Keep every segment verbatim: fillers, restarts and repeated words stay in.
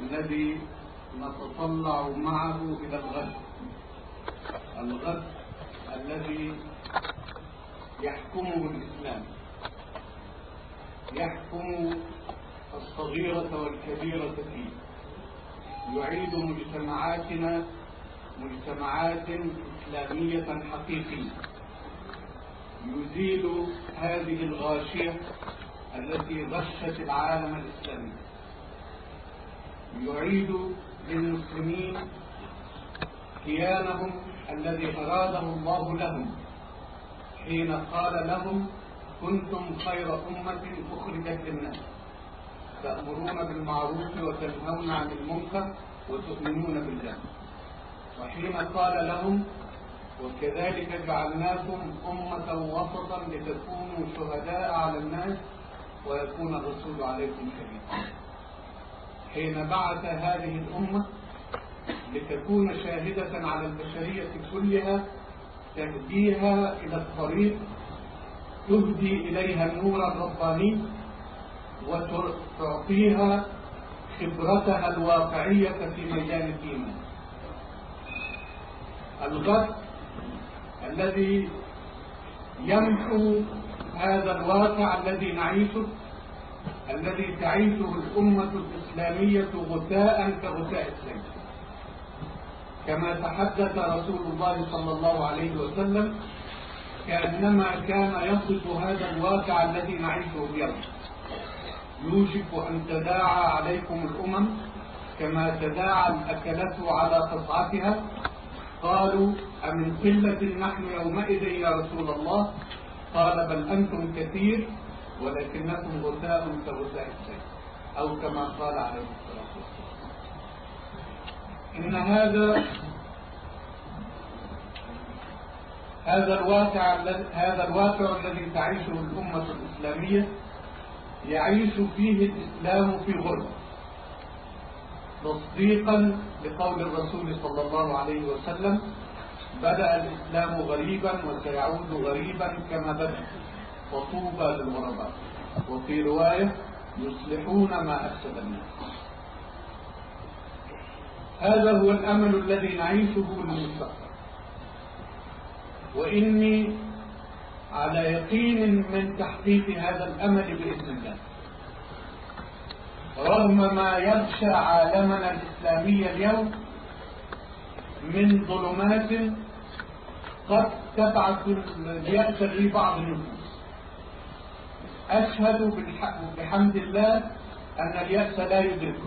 الذي نتطلع معه إلى الغد، الغد الذي يحكمه الإسلام، يحكم الصغيرة والكبيرة فيه، يعيد مجتمعاتنا مجتمعات إسلامية حقيقية، يزيل هذه الغاشية التي غشت العالم الإسلامي، يعيد للمسلمين كيانهم الذي أراده الله لهم حين قال لهم: كنتم خير أمة أخرجت للناس تأمرون بالمعروف وتنهون عن المنكر وتؤمنون بالله. وحين قال لهم: وكذلك جعلناكم أمة وسطا لتكونوا شهداء على الناس ويكون الرسول عليكم شهيدا. حين بعث هذه الأمة لتكون شاهدة على البشرية كلها، تهديها إلى الطريق، تهدي إليها النور الرباني وتعطيها خبرتها الواقعية في ميدان الإيمان. الغد الذي يمحو هذا الواقع الذي نعيشه، الذي تعيشه الأمة الإسلامية غثاء كغثاء السيل، كما تحدث رسول الله صلى الله عليه وسلم كأنما كان يصف هذا الواقع الذي نعيشه اليوم: يوشك أن تداعى عليكم الأمم كما تداعى الأكلة على قطعتها. قالوا: أمن قلة نحن يومئذ يا رسول الله؟ قال: بل أنتم كثير ولكنكم غثاء كغثاء السيل، أو كما قال عليه الصلاة والسلام. إن هذا هذا الواقع هذا الواقع الذي تعيشه الأمة الإسلامية يعيش فيه الإسلام في غربة، تصديقا لقول الرسول صلى الله عليه وسلم: بدأ الإسلام غريبا وسيعود غريبا كما بدأ، وطوبى للغرباء. وفي رواية: يصلحون ما أفسد الناس. هذا هو الأمل الذي نعيشه للمستقبل، وإني على يقين من تحقيق هذا الأمل بإذن الله، رغم ما يغشى عالمنا الإسلامي اليوم من ظلمات قد تبعث اليأس في بعض النفوس. أشهد بحمد الله أن اليأس لا يدركه،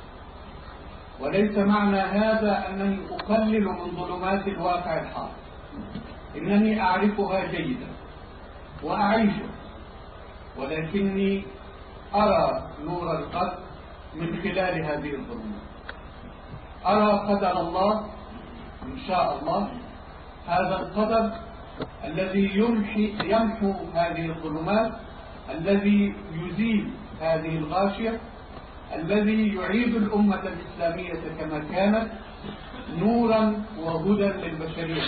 وليس معنى هذا أنني أقلل من ظلمات الواقع الحاضر، إنني أعرفها جيدا وأعيشها، ولكني أرى نور القدر من خلال هذه الظلمات. أرى قدر الله إن شاء الله، هذا القدر الذي يمحي يمحو هذه الظلمات، الذي يزيل هذه الغاشية، الذي يعيد الأمة الإسلامية كما كانت نورا وهدى للبشرية.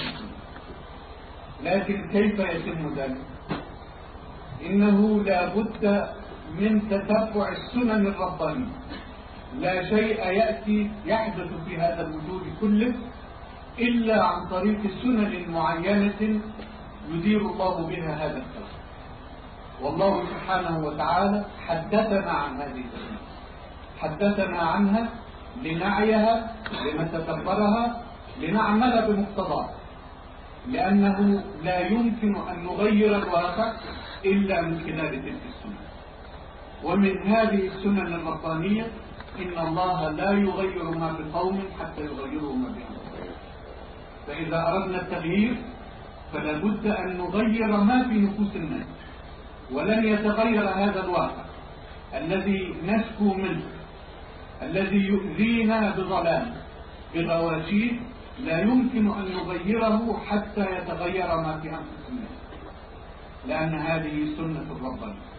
لكن كيف يتم ذلك؟ إنه لا بد من تتبع السنن الربانية. لا شيء يأتي يحدث في هذا الوجود كله إلا عن طريق سنن معينة يدير الله بها هذا الكون. والله سبحانه وتعالى حدثنا عن هذه السنن، حدثنا عنها لنعيها، لنتدبرها، لنعمل بمقتضاها، لأنه لا يمكن أن نغير الواقع إلا من خلال تلك السنن. ومن هذه السنن الربانية: إن الله لا يغير ما بقوم حتى يغيروا ما بأنفسهم. فإذا أردنا التغيير فلا بد أن نغير ما في نفوس الناس، ولن يتغير هذا الواقع الذي نشكو منه، الذي يؤذينا بظلام بغواشيه، لا يمكن أن نغيره حتى يتغير ما في أنفس الناس، لأن هذه سنة الربانية.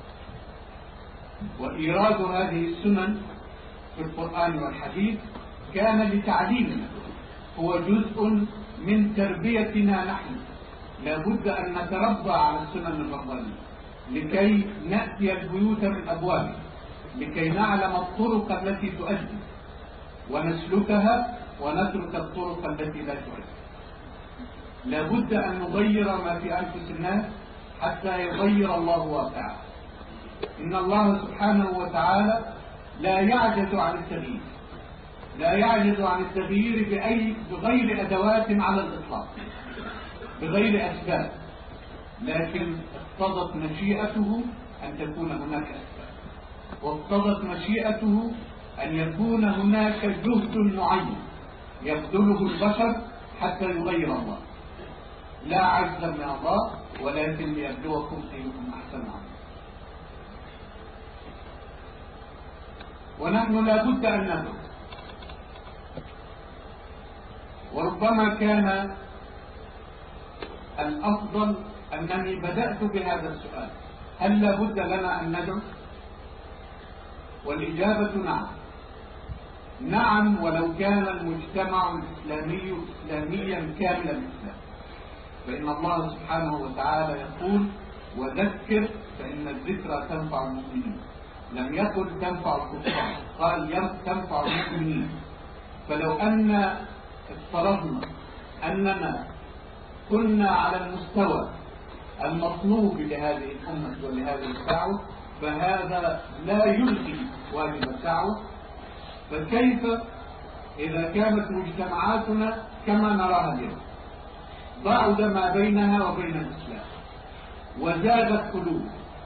وإيراد هذه السنن في القرآن والحديث كان لتعليمنا، هو جزء من تربيتنا نحن. لا بد أن نتربى على السنن الربانية لكي نأتي البيوت من أبوابها، لكي نعلم الطرق التي تؤدي، ونسلكها ونترك الطرق التي لا تعد. لابد أن نغير ما في أنفس الناس حتى يغير الله واقعه. إن الله سبحانه وتعالى لا يعجز عن التغيير، لا يعجز عن التغيير بأي بغير أدوات على الإطلاق، بغير أسباب، لكن اقتضت مشيئته أن تكون هناك أسباب، واقتضت مشيئته أن يكون هناك جهد معين يبذله البشر حتى يغير الله، لا عجز من الله، ولكن ليبلوكم أيكم أحسن عملا. ونحن لا بد أن ندعو، وربما كان الأفضل أنني بدأت بهذا السؤال: هل لا بد لنا أن ندعو؟ والإجابة نعم. نعم، ولو كان المجتمع الإسلامي إسلاميا كامل الإسلام، فإن الله سبحانه وتعالى يقول: وذكر فإن الذكرى تنفع المؤمنين. لم يقل تنفع الكفار، قال تنفع المؤمنين. فلو أن افترضنا أننا كنا على المستوى المطلوب لهذه الأمة ولهذه الدعوة، فهذا لا يلغي واجب الدعوة. فكيف إذا كانت مجتمعاتنا كما نراها اليوم، بعد ما بينها وبين الإسلام، وزادت قلوب،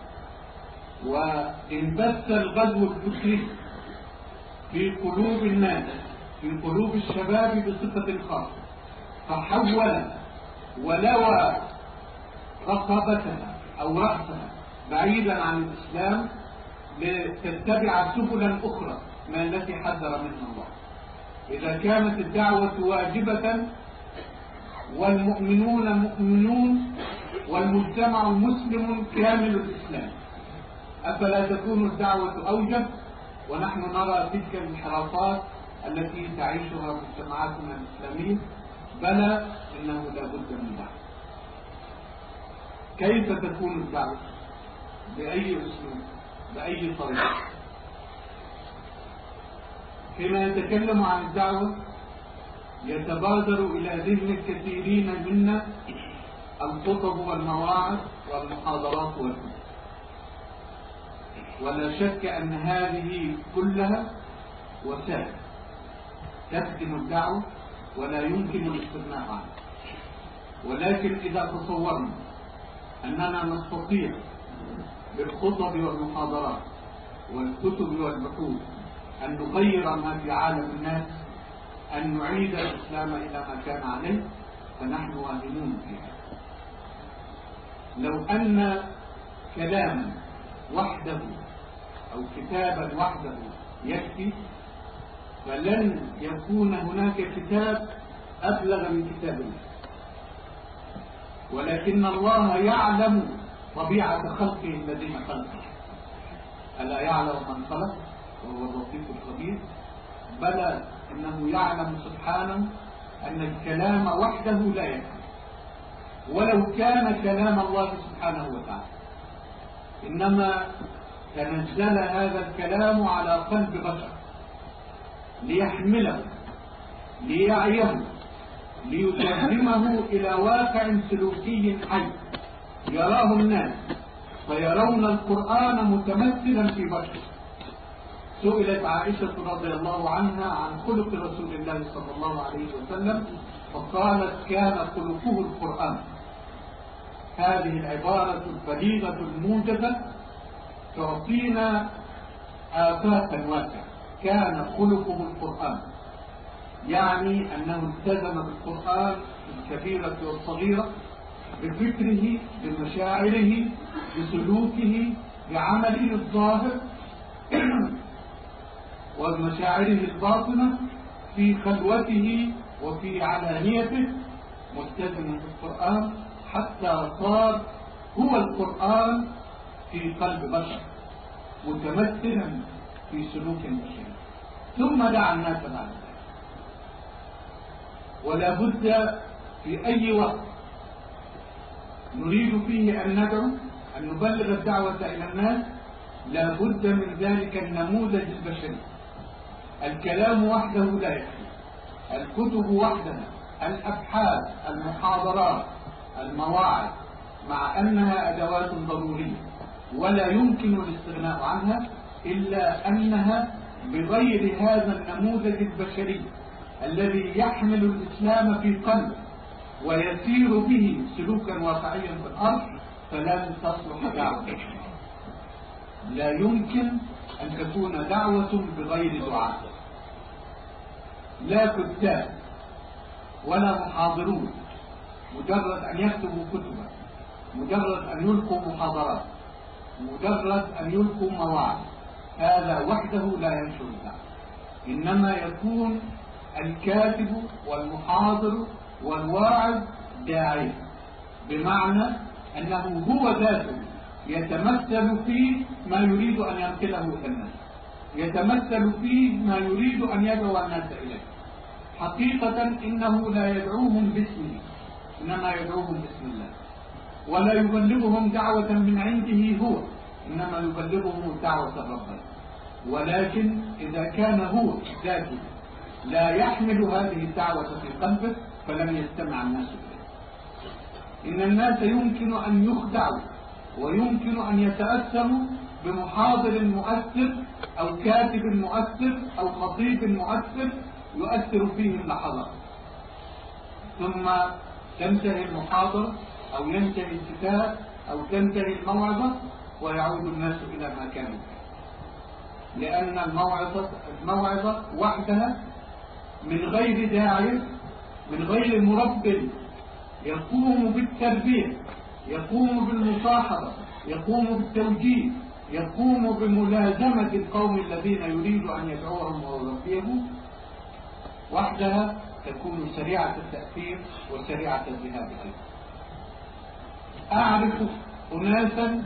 وانبث الغزو الفكري في قلوب الناس، في قلوب الشباب بصفة خاصة، فحول ولوى رقبتها أو رأسها بعيدا عن الإسلام لتتبع سبلا أخرى من التي حذر منها الله. إذا كانت الدعوة واجبة والمؤمنون مؤمنون والمجتمع مسلم كامل الإسلام، أفلا تكون الدعوة أوجب؟ ونحن نرى تلك الانحرافات التي تعيشها مجتمعاتنا الإسلامية. بلى، إنه لا بد من دعوة. كيف تكون الدعوة؟ بأي أسلوب؟ بأي طريقة؟ حين يتكلم عن الدعوة يتبادر إلى ذهن الكثيرين منا الخطب والمواعظ والمحاضرات والكتب، ولا شك أن هذه كلها وسائل تخدم الدعوة ولا يمكن الاستغناء عنها. ولكن إذا تصورنا أننا نستطيع بالخطب والمحاضرات والكتب والبحوث أن نغير ما في عالم الناس، أن نعيد الإسلام إلى ما كان عليه، فنحن واهمون فيها. لو أن كلاما وحده أو كتابا وحده يكفي، فلن يكون هناك كتاب أبلغ من كتاب الله. ولكن الله يعلم طبيعة خلقه الذين خلقه. ألا يعلم من خلق وهو اللطيف الخبير؟ بلى، إنه يعلم سبحانه أن الكلام وحده لا يكفي، ولو كان كلام الله سبحانه وتعالى، إنما تنزل هذا الكلام على قلب بشر ليحمله، ليعيه، ليترجمه إلى واقع سلوكي حي يراه الناس، فيرون القرآن متمثلا في بشر. سئلت عائشة رضي الله عنها عن خلق رسول الله صلى الله عليه وسلم، فقالت: كان خلقه القرآن. هذه العبارة البليغة الموجزة تعطينا آفاقا واسعة. كان خلقه القرآن، يعني أنه التزم بالقرآن الكبيرة والصغيرة، بفكره، بمشاعره، بسلوكه، بعمله الظاهر ومشاعره الباطنة، في خلوته وفي علانيته، ملتزم بالقرآن حتى صار هو القرآن في قلب بشر، متمثلا في سلوك البشر، ثم دعا الناس بعد ذلك. ولا بد في أي وقت نريد فيه أن ندعو، أن نبلغ الدعوة إلى الناس، لا بد من ذلك النموذج البشري الكلام وحده لا يكفي، الكتب وحدها، الأبحاث، المحاضرات، المواعظ، مع أنها أدوات ضرورية ولا يمكن الاستغناء عنها، إلا أنها بغير هذا النموذج البشري الذي يحمل الإسلام في قلبه ويسير به سلوكا واقعيا في الأرض فلن تصلح دعوة. لا يمكن أن تكون دعوة بغير دعاء، لا كتاب ولا محاضرون مجرد أن يكتبوا كتبا، مجرد أن يلقوا محاضرات، مجرد أن يلقوا مواعظ، هذا وحده لا ينشر الدعوة. إنما يكون الكاتب والمحاضر والواعظ داعية، بمعنى أنه هو ذاته يتمثل في ما يريد أن ينقله إلى الناس، يتمثل في ما يريد أن يدعو الناس إليه. حقيقة إنه لا يدعوهم باسمه، إنما يدعوهم باسم الله، ولا يبلغهم دعوة من عنده هو، إنما يبلغهم دعوة ربنا. ولكن إذا كان هو ذاته لا يحمل هذه الدعوة في قلبه فلن يستمع الناس إليه. إن الناس يمكن أن يخدعوا ويمكن أن يتأثروا بمحاضر مؤثر أو كاتب مؤثر أو خطيب مؤثر يؤثر فيهم لحظات، ثم تنتهي المحاضرة أو ينتهي الكتاب أو تنتهي الموعظة ويعود الناس إلى ما كانوا فيه، لأن الموعظة الموعظة وحدها من غير داعية، من غير مربٍ يقوم بالتربية، يقوم بالمصاحبة، يقوم بالتوجيه، يقوم بملازمة القوم الذين يريد أن يدعوهم ويربيهم، وحدها تكون سريعة التأثير وسريعة الذهاب إليه. أعرف أناسا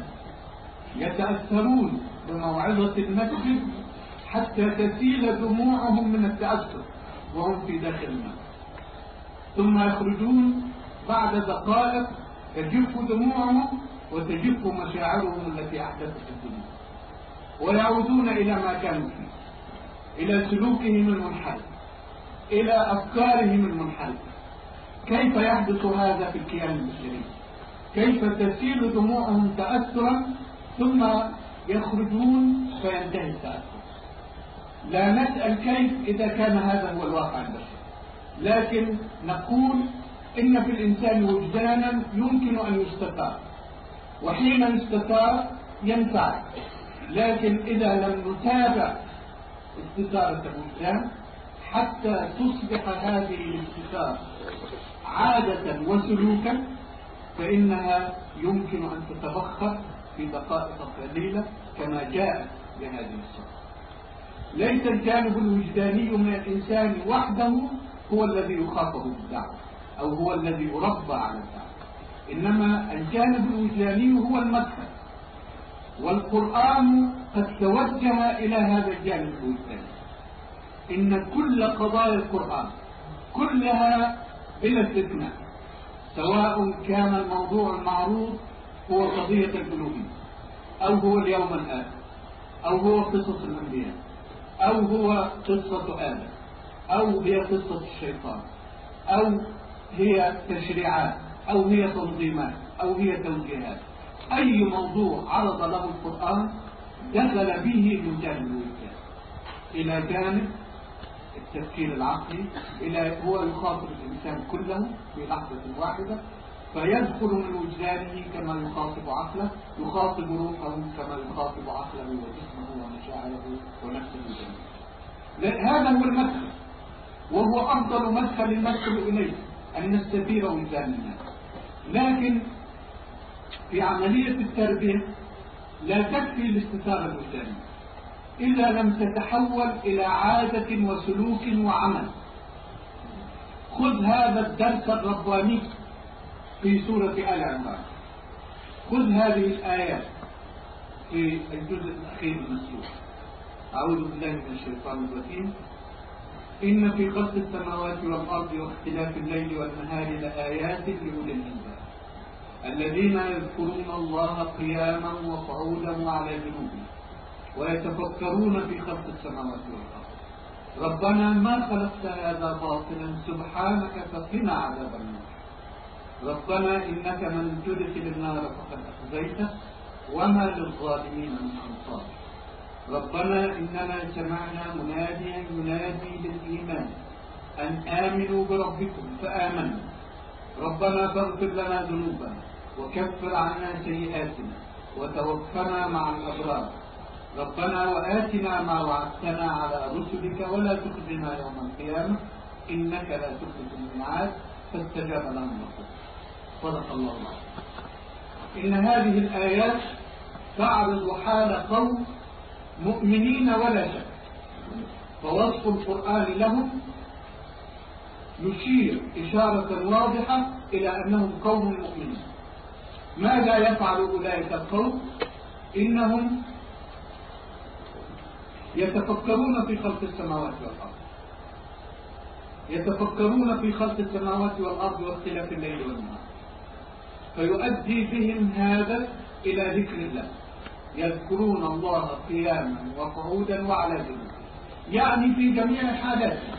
يتأثرون بموعظة المسجد حتى تسيل دموعهم من التأثر وهم في داخل المسجد، ثم يخرجون بعد دقائق تجف دموعهم وتجف مشاعرهم التي أحدثت الدموع، ويعودون إلى ما كانوا فيه، إلى سلوكهم المنحرف، إلى أفكارهم المنحرفة. كيف يحدث هذا في الكيان البشري؟ كيف تسيل دموعهم تأثرا ثم يخرجون فينتهي التأثر؟ لا نسأل كيف إذا كان هذا هو الواقع البشري، لكن نقول إن في الإنسان وجدانا يمكن أن يستثار، وحين يستثار ينفع، لكن إذا لم نتابع استثارة الوجدان حتى تصبح هذه الاستثارة عادة وسلوكا فإنها يمكن أن تتبخر في دقائق قليلة كما جاءت بهذه الصورة. ليس الجانب الوجداني من الإنسان وحده هو الذي يخاطب بالدعوة أو هو الذي يربى على الدعوة، إنما الجانب الوجداني هو المدخل، والقرآن قد توجه إلى هذا الجانب الوجداني. إن كل قضايا القرآن كلها بلا استثناء، سواء كان الموضوع المعروض هو قضية الألوهية أو هو اليوم الآخر أو هو قصص الأنبياء أو هو قصة آدم أو هي قصة الشيطان أو هي تشريعات أو هي تنظيمات أو هي توجيهات، أي موضوع عرض له القرآن دخل به من جانب الوجدان إلى جانب التفكير العقلي، إلى هو يخاطب الإنسان كله في لحظة واحدة، فيدخل من وجدانه كما يخاطب عقله، يخاطب روحه كما يخاطب عقله وجسمه ومشاعره ونفسه جميعا. هذا هو المدخل، وهو أفضل مدخل ندخل إليه أن نستثير وجدان الناس. لكن في عملية التربية لا تكفي الاستثارة الوجدانية إذا لم تتحول إلى عادة وسلوك وعمل. خذ هذا الدرس الرباني في سورة آل عمران، خذ هذه الآيات في الجزء الأخير من السورة. أعوذ بالله من الشيطان الرجيم. إن في خلق السماوات والأرض واختلاف الليل والنهار لآيات لأولي الألباب الذين يذكرون الله قياما وقعودا وعلى جنوبهم ويتفكرون في خلق السماوات والأرض ربنا ما خلقت هذا باطلا سبحانك فقنا عذاب النار. ربنا إنك من تدخل النار فقد أخزيته وما للظالمين من أنصار. ربنا إننا سمعنا مناديا ينادي للإيمان أن آمنوا بربكم فآمنا. ربنا فاغفر لنا ذنوبنا وكفر عنا سيئاتنا وتوفنا مع الأبرار. ربنا وآتنا ما وعدتنا على رسلك ولا تخزنا يوم القيامة إنك لا تخلف الميعاد. فاستجاب لنا ربنا. صدق الله العظيم. إن هذه الآيات تعرض حال قوم مؤمنين ولا شك، فوصف القرآن لهم يشير إشارة واضحة إلى أنهم قوم مؤمنين. ماذا يفعل أولئك القوم؟ إنهم يتفكرون في خلق السماوات والأرض، يتفكرون في خلق السماوات والأرض واختلاف الليل والنهار، فيؤدي بهم هذا إلى ذكر الله. يذكرون الله قياما وقعودا وعلى جنوبهم، يعني في جميع حالاتهم،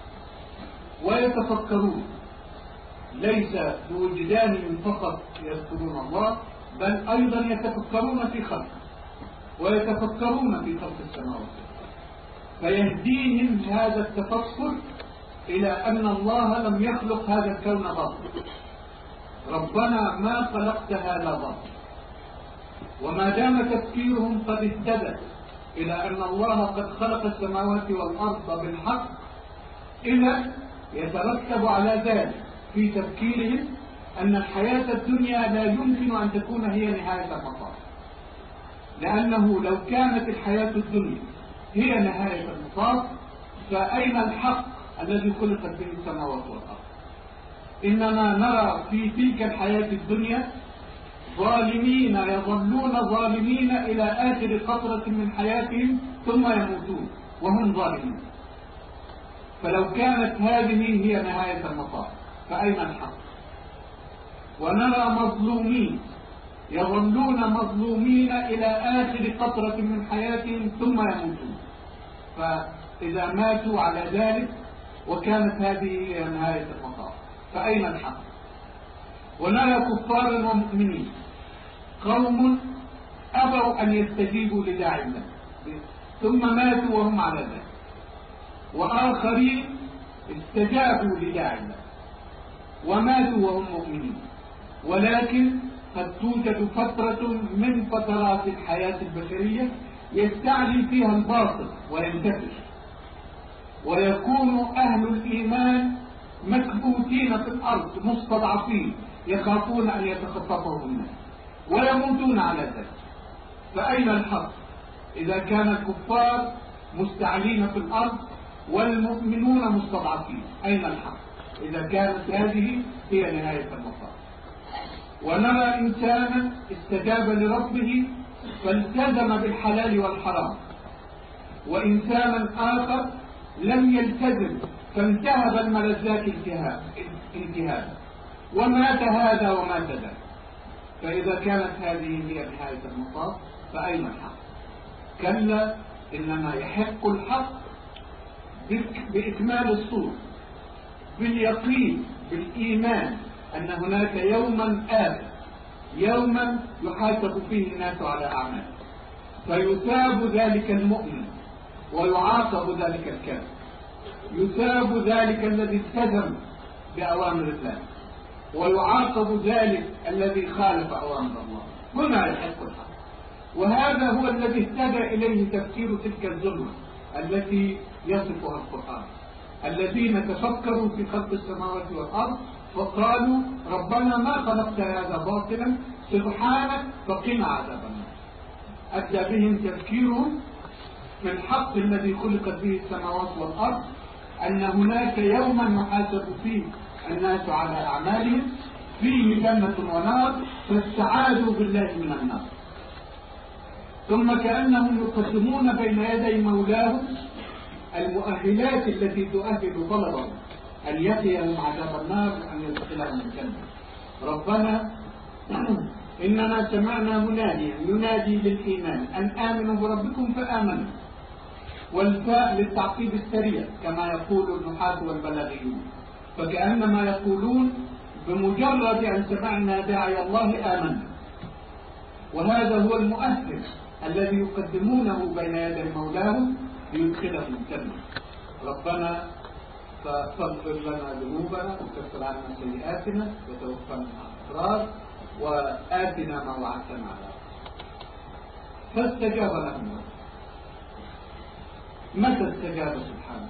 ويتفكرون ليس بوجدانهم فقط يذكرون الله، بل أيضا يتفكرون في خلقه ويتفكرون في خلق السماوات، فيهديهم هذا التفكر إلى أن الله لم يخلق هذا الكون باطلا. ربنا ما خلقت هذا باطلا. وما دام تفكيرهم قد اهتدى إلى أن الله قد خلق السماوات والأرض بالحق، إذا يترتب على ذلك في تفكيرهم أن الحياة الدنيا لا يمكن أن تكون هي نهاية المطاف، لأنه لو كانت الحياة الدنيا هي نهاية المطاف فأين الحق الذي خلقت به السماوات والأرض؟ إنما نرى في تلك الحياة الدنيا ظالمين يظلون ظالمين إلى آخر قطرة من حياتهم ثم يموتون وهم ظالمين. فلو كانت هذه هي نهاية المطاف فأين الحق؟ ونرى مظلومين يظلون مظلومين إلى آخر قطرة من حياتهم ثم يموتون، فإذا ماتوا على ذلك وكانت هذه هي نهاية المطاف فأين الحق؟ ونرى كفارا ومؤمنين، قوم أبوا أن يستجيبوا لداعي الله ثم ماتوا وهم على ذلك، وآخرين استجابوا لداعي الله وماتوا وهم مؤمنين. ولكن قد توجد فترة من فترات الحياة البشرية يستعلي فيها الباطل وينتشر، ويكون أهل الإيمان مكبوتين في الأرض مستضعفين يخافون أن يتخطفهم الناس ويموتون على ذلك. فأين الحق إذا كان الكفار مستعلين في الأرض والمؤمنون مستضعفين؟ أين الحق إذا كانت هذه هي نهاية المطاف؟ ونرى إنسانا استجاب لربه فالتزم بالحلال والحرام، وإنسانا آخر لم يلتزم فانتهب الملذات انتهابا ومات هذا ومات ذاك. فإذا كانت هذه هي نهاية المطاف فأين الحق؟ كلا، إنما يحق الحق بإكمال الصورة، باليقين بالإيمان أن هناك يوما آخر، يوما يحاسب فيه الناس على أعماله، فيثاب ذلك المؤمن ويعاقب ذلك الكافر، يثاب ذلك الذي التزم بأوامر الله ويعاقب ذلك الذي خالف أوامر الله. هنا يحق الحق، وهذا هو الذي اهتدى إليه تفسير تلك الظلمة التي يصفها القرآن. الذين تفكروا في خلق السماوات والأرض فقالوا ربنا ما خلقت هذا باطلا سبحانك فقنا عذاب النار. أدى بهم تفكيرهم في الحق الذي خلقت به السماوات والأرض، أن هناك يوما يحاسب فيه الناس على أعمالهم فيه جنة ونار، فاستعاذوا بالله من النار. ثم كأنهم يقدمون بين يدي مولاهم المؤهلات التي تؤهل طلبهم أن يقيهم عذاب النار وأن يدخلهم الجنة. ربنا إننا سمعنا مناديا ينادي للإيمان أن آمنوا بربكم فآمنوا. والفاء للتعقيب السريع كما يقول النحاة والبلاغيون، فكأنما يقولون بمجرد أن سمعنا داعي الله آمنا. وهذا هو المؤثر الذي يقدمونه بين يدي مولاهم ليدخلهم الجنة. ربنا فاغفر لنا ذنوبنا وكفر عنا سيئاتنا وتوفنا مع الأبرار وآتنا ما وعدتنا على. فاستجاب لهم. متى استجاب سبحانه؟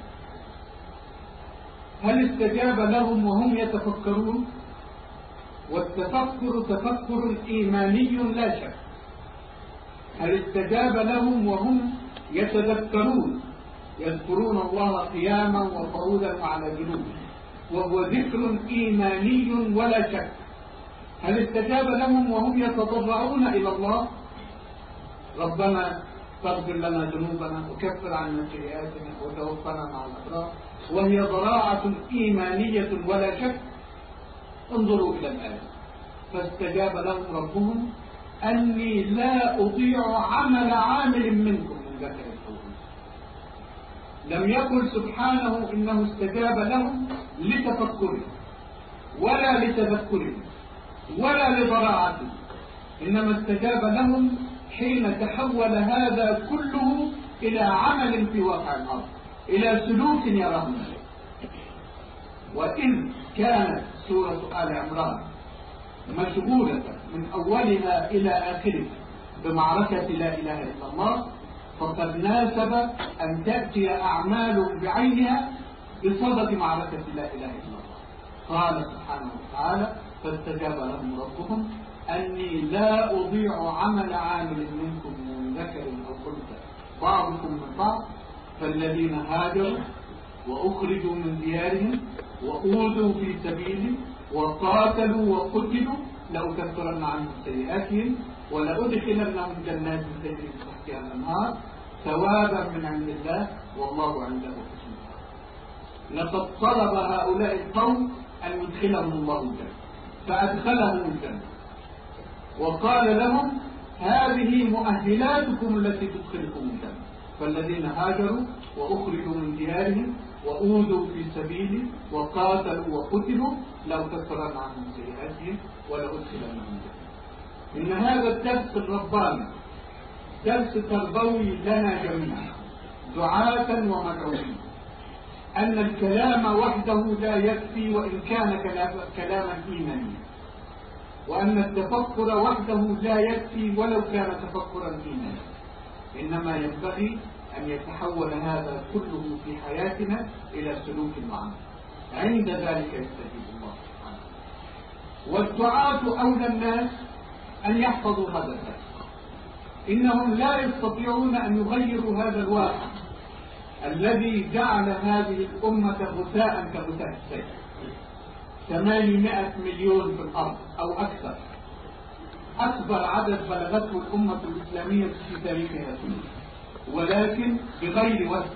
هل استجاب لهم وهم يتفكرون؟ والتفكر تفكر إيماني لا شك. هل استجاب لهم وهم يتذكرون يذكرون الله قياما وقعودا وعلى جنوبهم، وهو ذكر إيماني ولا شك. هل استجاب لهم وهم يتضرعون إلى الله؟ ربنا فاغفر لنا ذنوبنا وكفر عنا سيئاتنا وتوفنا مع الأبرار، وهي ضراعة إيمانية ولا شك. انظروا إلى الآية. فاستجاب لهم ربهم أني لا أضيع عمل عامل منكم من ذكر أو أنثى. لم يقل سبحانه إنه استجاب لهم لتفكره ولا لتذكره ولا لضراعته، إنما استجاب لهم حين تحول هذا كله إلى عمل في واقع الأرض، إلى سلوك يرونه. وإن كانت سورة آل عمران مشغولة من أولها إلى آخرها بمعركة لا إله إلا الله، فقد ناسب أن تأتي أعمال بعينها بصدد معركة لا إله إلا الله. قال سبحانه وتعالى فاستجاب لهم ربهم أني لا أضيع عمل عامل منكم من ذكر أو أنثى بعضكم من بعض، فالذين هاجروا وأخرجوا من ديارهم وأوذوا في سبيلي وقاتلوا وقتلوا لأكفرن عنهم سيئاتهم ولأدخلنهم جنات تجري من تحتها الأنهار ثوابا من عند الله والله عنده حسن الثواب. لقد طلب هؤلاء القوم أن يدخلهم الله الجنة فأدخلهم الجنة، وقال لهم هذه مؤهلاتكم التي تدخلكم الجنة. فالذين هاجروا وأخرجوا من ديارهم وأوذوا في سبيلي وقاتلوا وقتلوا لأكفرن عنهم سيئاتهم ولأدخلنهم الجنة. إن هذا الدرس الرباني درس تربوي لنا جميعا دعاة ومدعوين، أن الكلام وحده لا يكفي وإن كان كلاما إيمانيا، وأن التفكر وحده لا يكفي ولو كان تفكرا إيمانيا، إنما ينبغي أن يتحول هذا كله في حياتنا إلى سلوك معنا. عند ذلك يستجيب الله سبحانه. والدعاة أولى الناس أن يحفظوا هذا الدرس. إنهم لا يستطيعون أن يغيروا هذا الواقع الذي جعل هذه الأمة غثاء كغثاء السيل. ثمانمائة مليون في الأرض أو أكثر، أكبر عدد بلغته الأمة الإسلامية في تاريخها كله، ولكن بغير وزن.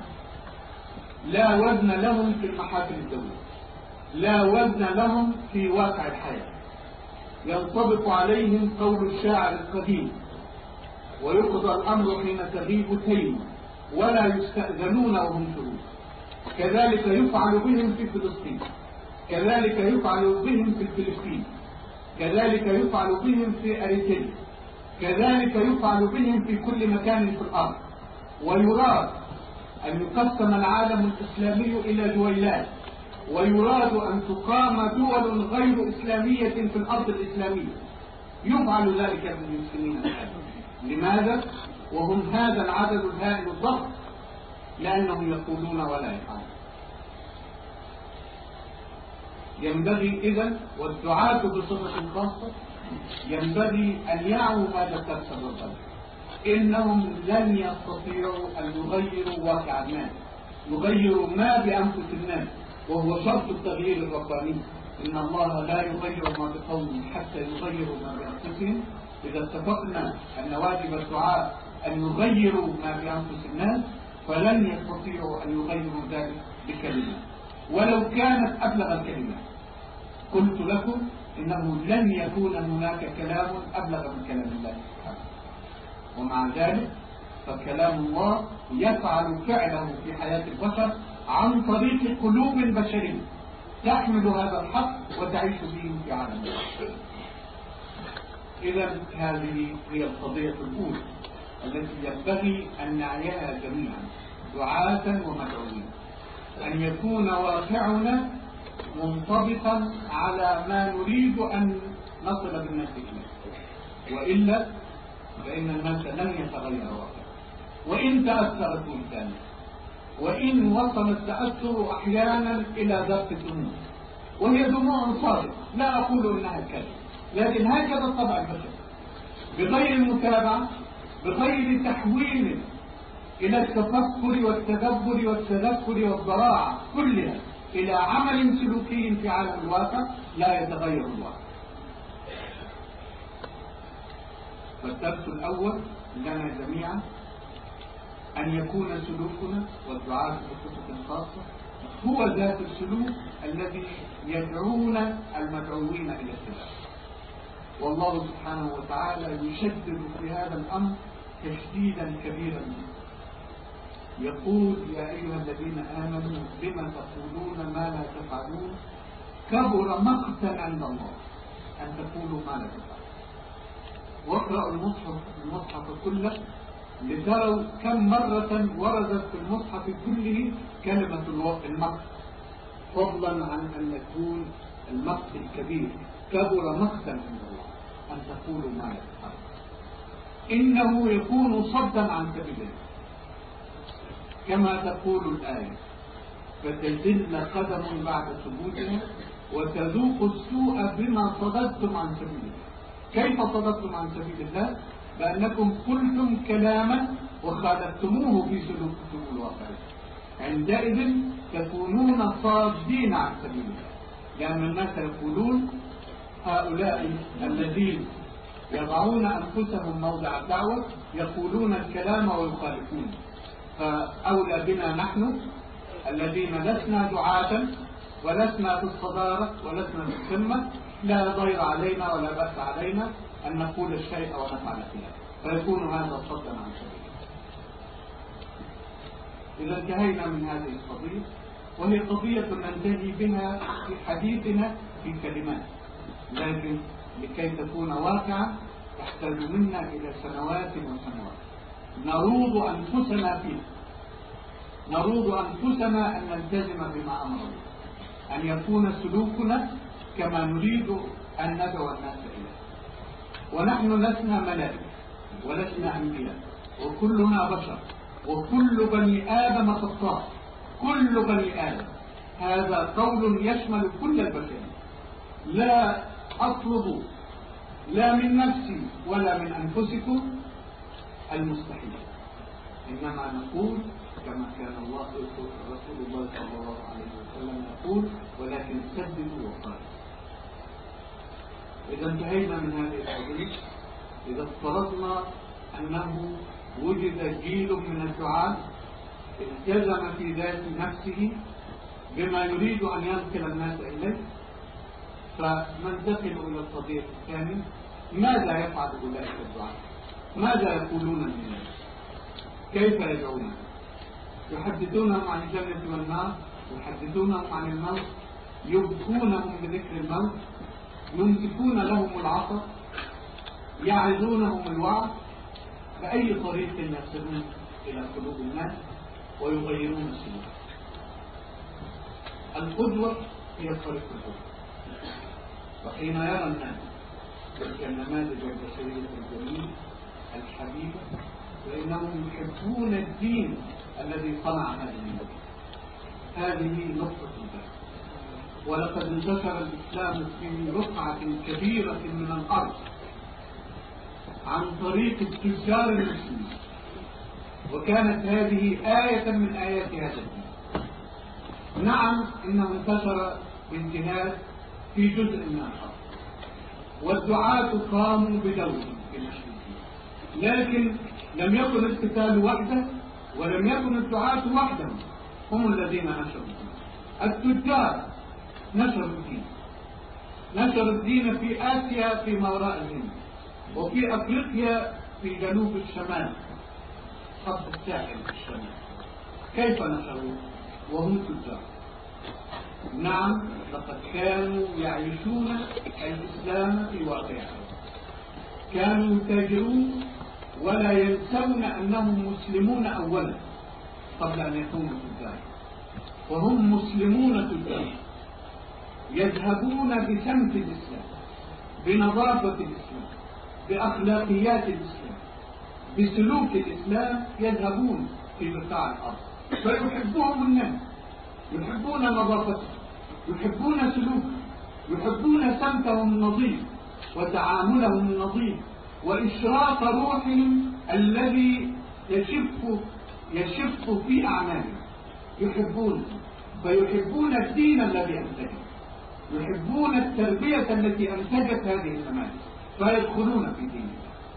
لا وزن لهم في المحافل الدولية، لا وزن لهم في واقع الحياة. ينطبق عليهم قول الشاعر القديم ويقضى الأمر حين تغيب تيم ولا يستأذنون وهم شهود. كذلك يفعل بهم في فلسطين، كذلك يفعل بهم في الفلسطين، كذلك يفعل بهم في أريتريا، كذلك يفعل بهم في كل مكان في الأرض. ويراد أن يقسم العالم الإسلامي إلى دويلات، ويراد أن تقام دول غير إسلامية في الأرض الإسلامية. يفعل ذلك بالمسلمين الآن. لماذا؟ وهم هذا العدد الهائل الضخم، لأنهم يقولون ولا يفعلون. ينبغي إذن والدعاة بصفة خاصة ينبغي أن يعوا هذا الدرس الرباني. إنهم لن يستطيعوا أن يغيروا واقع الناس، يغيروا ما بأنفس الناس، وهو شرط التغيير الرباني. إن الله لا يغير ما بقوم حتى يغيروا ما بأنفسهم. إذا اتفقنا أن واجب الدعاء أن يغيروا ما بأنفس الناس، فلن يستطيعوا أن يغيروا ذلك بكلمة ولو كانت أبلغ الكلمة. قلت لكم إنه لن يكون هناك كلام أبلغ من كلام الله سبحانه. ومع ذلك فكلام الله يفعل فعله في حياة البشر عن طريق قلوب بشرية تحمل هذا الحق وتعيش به في عالم البشر. إذا هذه هي القضية الأولى التي ينبغي أن نعيها جميعا دعاة ومدعوين، أن يكون واقعنا منطبقا على ما نريد أن نصل بالناس إليه، وإلا فإن الناس لن يتغير واقعا وإن تأثرت إنسانا، وإن وصل التأثر أحيانا إلى ذات الدموع، وهي دموع صادقة، لا أقول إنها كذب، لكن هكذا الطبع البشري، بغير المتابعة، بغير تحويل إلى التفكر والتدبر والتذكر والضراعة كلها إلى عمل سلوكي في عالم الواقع، لا يتغير الواقع. فالدرس الأول لنا جميعا أن يكون سلوكنا والدعاء بصفة خاصة هو ذات السلوك الذي يدعونا المدعوين إلى اتباعه. والله سبحانه وتعالى يشدد في هذا الأمر تشديدا كبيرا، يقول يا أيها الذين آمنوا لما تقولون ما لا تفعلون كبر مقتا عند الله أن تقولوا ما لا تفعلون. واقرأوا المصحف المصحف كله لتروا كم مرة وردت في المصحف كله كلمة المقت، فضلا عن أن يكون المقت الكبير. كبر مقتا عند الله أن تقولوا ما لا تفعلون، إنه يكون صدا عن سبيله كما تقول الآية، فتزل قدم بعد ثبوتها وتذوق السوء بما صددتم عن سبيل الله. كيف صددتم عن سبيل الله؟ بأنكم قلتم كلاما وخالفتموه في سلوككم الواقعي، عندئذ تكونون صادين عن سبيل الله، لأن الناس يقولون هؤلاء الذين يضعون أنفسهم موضع الدعوة يقولون الكلام ويخالفون، فأولى بنا نحن الذين لسنا دعاة ولسنا في الصدارة ولسنا في القمة، لا ضير علينا ولا بأس علينا أن نقول الشيء ونفعل فيه، فيكون هذا صدا عن سبيل. إذا انتهينا من هذه القضية، وهي قضية ننتهي بها في حديثنا في كلمات، لكن لكي تكون واقعا تحتاج منا إلى سنوات وسنوات نروض أنفسنا فيه، نروض أنفسنا أن نلتزم بما أمر الله، أن يكون سلوكنا كما نريد أن ندعو الناس إليه. ونحن لسنا ملائكة ولسنا أنبياء، وكلنا بشر، وكل بني آدم خطاء، كل بني آدم. هذا قول يشمل كل البشر. لا أطلب لا من نفسي ولا من أنفسكم المستحيل، إنما نقول كما كان الله رسول الله صلى الله عليه وسلم يقول ولكن سددوا وقاربوا. إذا انتهينا من هذه القضية، إذا افترضنا أنه وجد جيل من الدعاة التزم في ذات نفسه بما يريد أن ينقل الناس إليه، فننتقل إلى القضية الثانية: ماذا يفعل أولئك الدعاة؟ ماذا يقولون للناس؟ كيف يدعون؟ يحدثونهم عن الجنة والنار، يحدثونهم عن الموت، يبكونهم بذكر الموت، يمسكون لهم العصا، يعظونهم الوعظ. بأي طريق يصلون إلى قلوب الناس ويغيرون السلوك؟ القدوة هي الطريق القدوة، وحين يرى الناس تلك النماذج البشرية الجميلة الحبيبة فإنهم يحبون الدين الذي صنع هذه المدينة. هذه نقطة الباب. ولقد انتشر الإسلام في رقعة كبيرة من الأرض عن طريق التجار المسلمين، وكانت هذه آية من آيات هذا الدين. نعم إنه انتشر بانتهاز في جزء من الأرض، والدعاة قاموا بدورهم في نشر الدين، لكن لم يكن القتال وحده ولم يكن الدعاة وحدهم هم الذين نشروا الدين. التجار نشروا الدين، نشروا الدين في آسيا في ما وراء الهند، وفي أفريقيا في جنوب الشمال، أصحاب الساحل في الشمال كيف نشروا وهم تجار؟ نعم، لقد كانوا يعيشون الإسلام في واقعه، كانوا يتاجرون ولا ينسون أنهم مسلمون أولا قبل أن يكونوا تجار، وهم مسلمون تجار يذهبون بسمت الإسلام، بنظافة الإسلام، بأخلاقيات الإسلام، بسلوك الإسلام، يذهبون في بقاع الأرض فيحبهم الناس، يحبون نظافتهم، يحبون سلوكهم، يحبون سمتهم النظيف وتعاملهم النظيف وإشراق روحهم الذي يشف يشف في أعمالهم، يحبون فيحبون الدين الذي أنتجه، يحبون التربية التي أنتجت هذه الممالك فيدخلون في دين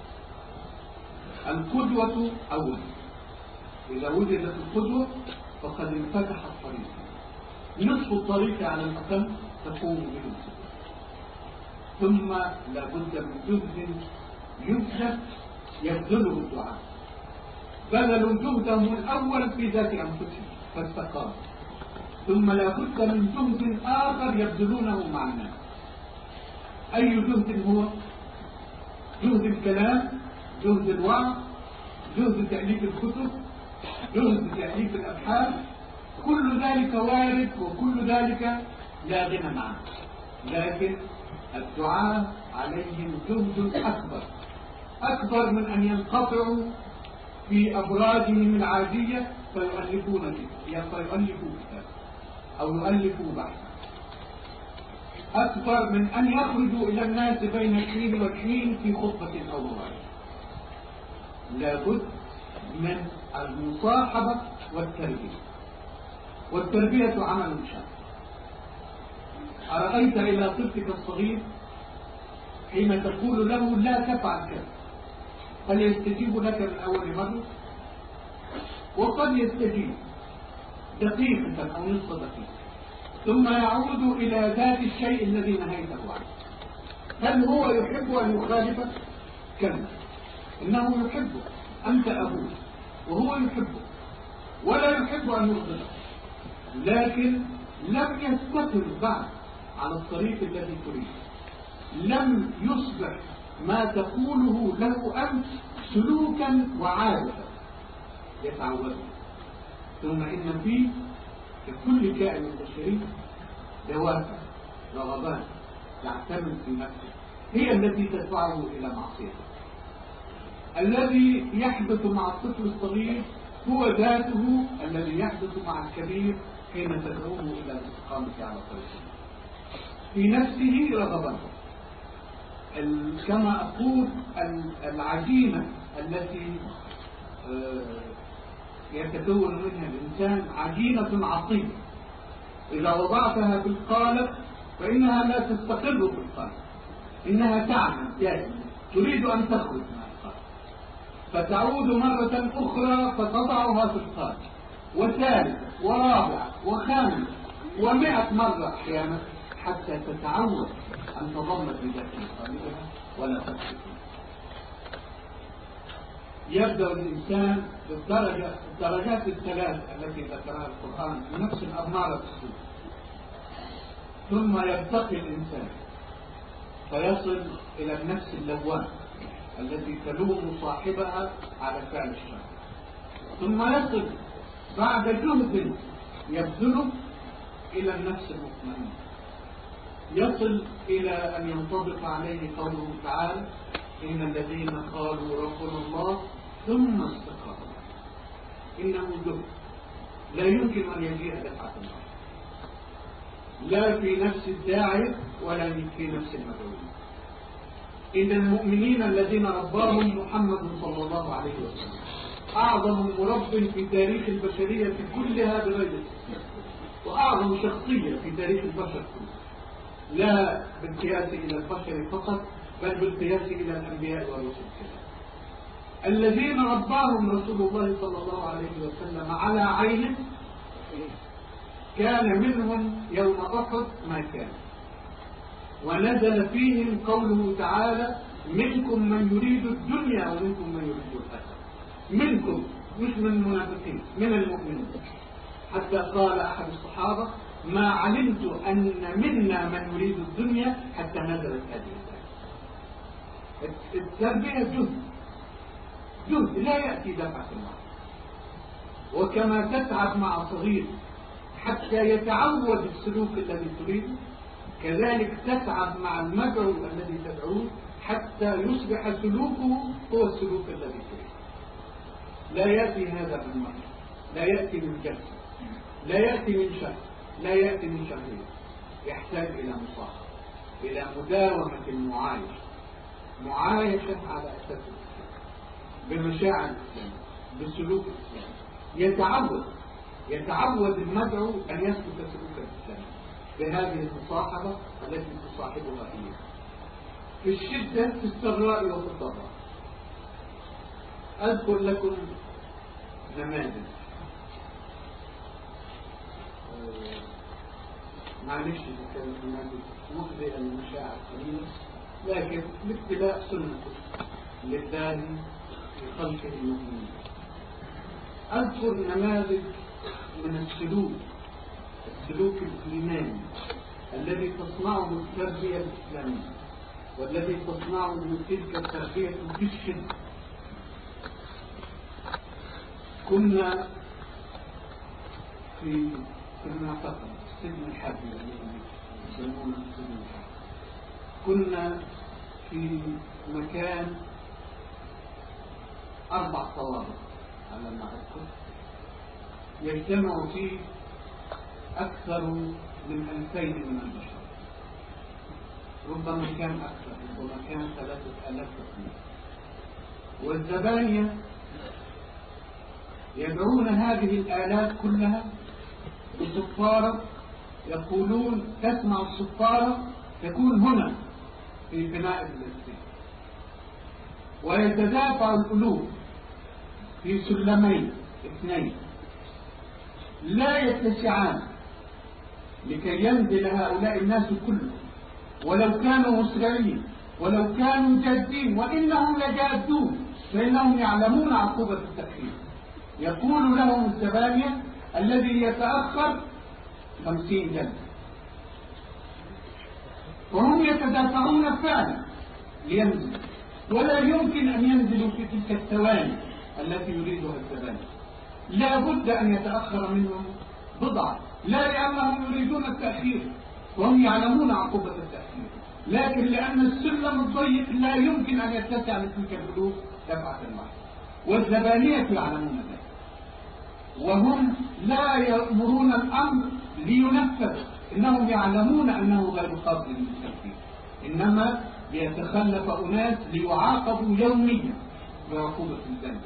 الله. القدوة أولا، إذا وجدت القدوة فقد انفتح الطريق، نصف الطريق على الأقل تقوم به القدوة. ثم لابد من جهد يبذل يبذله الدعاء، بذلوا جهدهم الأول في ذات أنفسهم فاستقاموا، ثم لابد من جهد آخر يبذلونه مع الناس. أي جهد هو؟ جهد الكلام، جهد الوعظ، جهد تأليف الكتب، جهد تأليف الأبحاث، كل ذلك وارد وكل ذلك لا غنى عنه، لكن الدعاء عليهم جهد أكبر أكبر من أن ينقطعوا في أبراجهم العادية فيؤلفون فيؤلفوا كتاب أو يؤلفوا بحثا، أكبر من أن يخرجوا إلى الناس بين الحين والحين في خطبة أو موعظة. لابد من المصاحبة والتربية، والتربية عمل شاق. أرأيت إلى طفلك الصغير حين تقول له لا تفعل كذا، هل يستجيب لك من أول مرة؟ وقد يستجيب دقيقة أو نصف دقيقة ثم يعود إلى ذات الشيء الذي نهيته عنه. هل هو يحب أن يخالفك؟ كلا، إنه يحبك، أنت أبوه وهو يحبك ولا يحب أن يغضبك، لكن لم يستقر بعد على الطريق الذي تريد، لم يصبح ما تقوله له أنت سلوكا وعادة يتعود. ثم إن فيه في كل كائن بشري دوافع رغبات يعتمد في نفسه هي التي تدفعه إلى معصيته. الذي يحدث مع الطفل الصغير هو ذاته الذي يحدث مع الكبير حين تدعوه إلى الاستقامة على طريقه. في نفسه رغبات، كما أقول العجينة التي يتكون منها الإنسان عجينة عصيبة، إذا وضعتها في القالب فإنها لا تستقر في القالب، إنها تعمل دائما تريد أن تخرج من القالب، فتعود مرة أخرى فتضعها في القالب، وثالثة ورابعة وخامسة ومئة مرة أحيانا حتى تتعود أن تضم بذاتها قالبها ولا تخرج. يبدأ الإنسان بالدرجة الدرجات الثلاث التي ذكرها القرآن في نفس الأمارة السوء، ثم يرتقي الإنسان فيصل إلى النفس اللوامة التي تلوم صاحبها على فعل الشر، ثم يصل بعد جهد يبذله إلى النفس المطمئنة، يصل إلى أن ينطبق عليه قوله تعالى إن الذين قالوا ربنا الله ثم استقاموا. إنه جهد لا يمكن أن يجيء دفعة الله، لا في نفس الداعي ولا في نفس المدعو. إن المؤمنين الذين رباهم محمد صلى الله عليه وسلم أعظم مرب في تاريخ البشرية كلها بغير استثناء، وأعظم شخصية في تاريخ البشر كله، لا بالقياس إلى البشر فقط بل بالقياس إلى الأنبياء والرسل كذلك، الذين رباهم رسول الله صلى الله عليه وسلم على عينه. كان منهم يوم أحد ما كان، ونزل فيهم قوله تعالى منكم من يريد الدنيا ومنكم من يريد الآخرة. منكم مش من المنافقين، من المؤمنين. حتى قال أحد الصحابة: ما علمت أن منا من يريد الدنيا حتى نزلت هذه الآية. التربية جهد جهد لا يأتي دفعة واحدة. وكما تتعب مع صغير حتى يتعود السلوك الذي تريده، كذلك تتعب مع المدعو الذي تدعوه حتى يصبح سلوكه هو السلوك الذي تريده. لا يأتي هذا من مرة، لا يأتي من جلسة، لا يأتي من شهر، لا يأتي من شهرين. يحتاج إلى مصاحبة، إلى مداومة المعايشة، معايشة على أساس الإسلام، بمشاعر الإسلام، بسلوك الإسلام. يتعود يتعود المدعو أن يسلك سلوك الإسلام بهذه المصاحبة التي تصاحبها إياه في الشدة، في السراء وفي الضراء. أذكر لكم نماذج، معلش كانت نماذج مخزئة للمشاعر قليلة، لكن الابتلاء سنة لله في خلقه المؤمنين. أذكر نماذج من السلوك السلوك الإيماني الذي تصنعه التربية الإسلامية، والذي تصنعه تلك التربية في الشدة. كنا في في المعتقل سجن الحرب الذي يسمونه سجن الحرب. كنا في مكان أربع طوابق على ما أذكر، يجتمع فيه أكثر من ألفين من البشر، ربما كان أكثر، ربما كان ثلاثة آلاف تقريبا. والزبانية يدعون هذه الآلات كلها بصفارة، يقولون تسمع الصفارة تكون هنا في بناء الإسلام، ويتدافع القلوب في سلمين اثنين لا يتسعان لكي ينزل هؤلاء الناس كلهم، ولو كانوا مسرعين ولو كانوا جادين، وإنهم لجادون، فإنهم يعلمون عقوبة التأخير. يقول لهم الزبانية: الذي يتأخر خمسين جلدة. وهم يتدافعون فعلا لينزل، ولا يمكن أن ينزلوا في تلك الثواني التي يريدها الزبانية. لا بد أن يتأخر منهم بضعة، لا لأنهم يريدون التأخير وهم يعلمون عقوبة التأخير، لكن لأن السلم الضيق لا يمكن أن يتسع لتلك القلوب دفعة واحدة. والزبانية يعلمون ذلك، وهم لا يأمرون الأمر لينفذ، إنهم يعلمون أنه غير قابل للتنفيذ، إنما يتخلف أناس ليعاقبوا يوميا بعقوبة الذنب.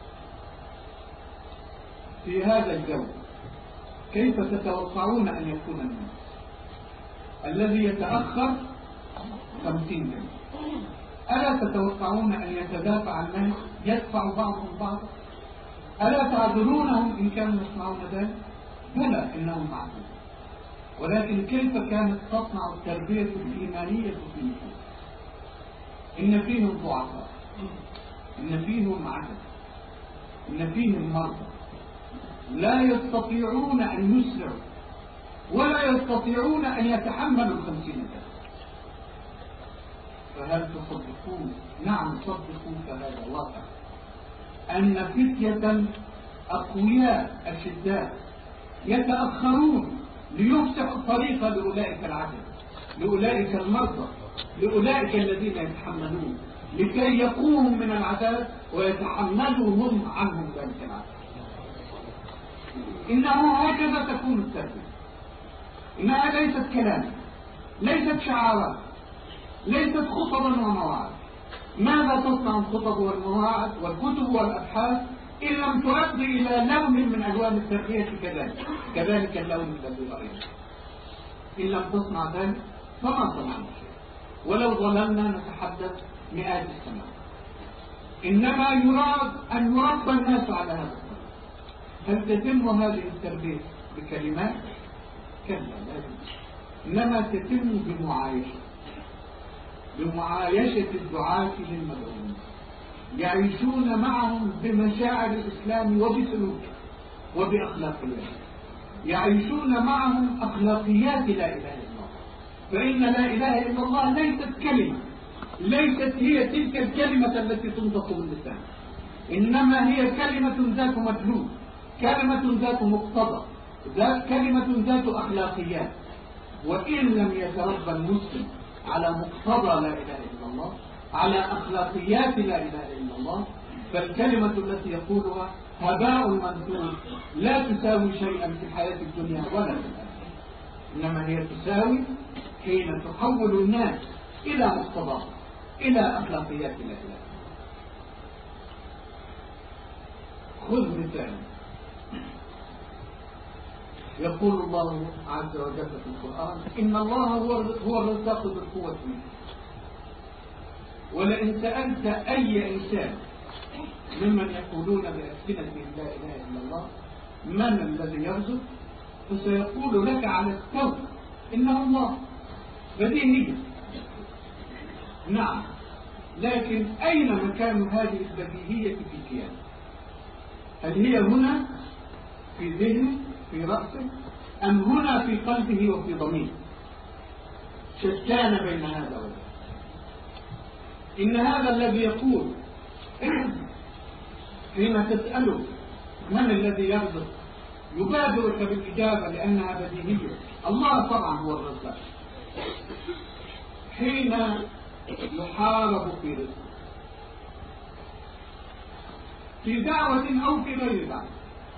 في هذا الجو كيف تتوقعون أن يكون الناس؟ الذي يتأخر خمسين جنيه، ألا تتوقعون أن يتدافع الناس يدفع بعضهم بعضا؟ ألا تعذرونهم إن كانوا يسمعون ذلك؟ بلى إنهم معذورون، ولكن كيف كانت تصنع التربية الإيمانية في النفوس؟ إن فيهم ضعفاء، إن فيهم عجز، إن فيهم مرضى لا يستطيعون أن يسرعوا ولا يستطيعون أن يتحملوا الخمسين جنيه. فهل تصدقون؟ نعم صدقوا، فهذا واقع أن فتية أقوياء أشداء يتأخرون ليفسحوا الطريق لأولئك العجل، لأولئك المرضى، لأولئك الذين يتحملون، لكي يقوموا من العذاب ويتحملوا هم عنهم ذلك العذاب. إنه هكذا تكون التربية. إنها ليست كلام، ليست شعارات، ليست خطبا ومواعظ. ماذا تصنع الخطب والمواعظ والكتب والأبحاث إن لم تؤدي إلى لون من ألوان التربية؟ كذلك كذلك اللون الذي رأينا. إن لم تصنع ذلك فما صنعنا شيء، ولو ظللنا نتحدث مئات السنوات. إنما يراد أن يربى الناس على هذا الطريق. هل تتم هذه التربية بكلمات؟ كلا، لازم. إنما تتم بمعايشة، بمعايشة الدعاة للمدعوين، يعيشون معهم بمشاعر الإسلام وبسلوكه وبأخلاقياته، يعيشون معهم أخلاقيات لا إله إلا الله. فإن لا إله إلا الله ليست كلمة، ليست هي تلك الكلمة التي تنطق باللسان، إنما هي كلمة ذات مدلول، كلمة ذات مقتضى، ذات كلمة ذات أخلاقيات. وإن لم يتربى المسلم على مقتضى لا إله إلا الله، على أخلاقيات لا إله إلا الله، فالكلمة التي يقولها هباء منثور لا تساوي شيئا في الحياة الدنيا ولا في الآخرة، إنما هي تساوي حين تحول الناس إلى مقتضى، إلى أخلاقيات لا إله. خذ مثال، يقول الله عز وجل في القرآن: إن الله هو الرزاق ذو القوة المتين. ولئن سألت أي إنسان ممن يقولون بألسنتهم لا إله إلا الله من الذي يرزق، فسيقول لك على التوبة إنه الله. بديهية، نعم، لكن أين مكان هذه البديهية في كيانه؟ هل هي هنا في ذهنه في رأسه، أم هنا في قلبه وفي ضميره؟ شتان بين هذا وذاك. إن هذا الذي يقول حين تسأله من الذي يرزق يبادرك بالإجابة لأنها بديهية، الله طبعا هو الرزاق. حين يحارب في رزقه في دعوة أو في غير دعوة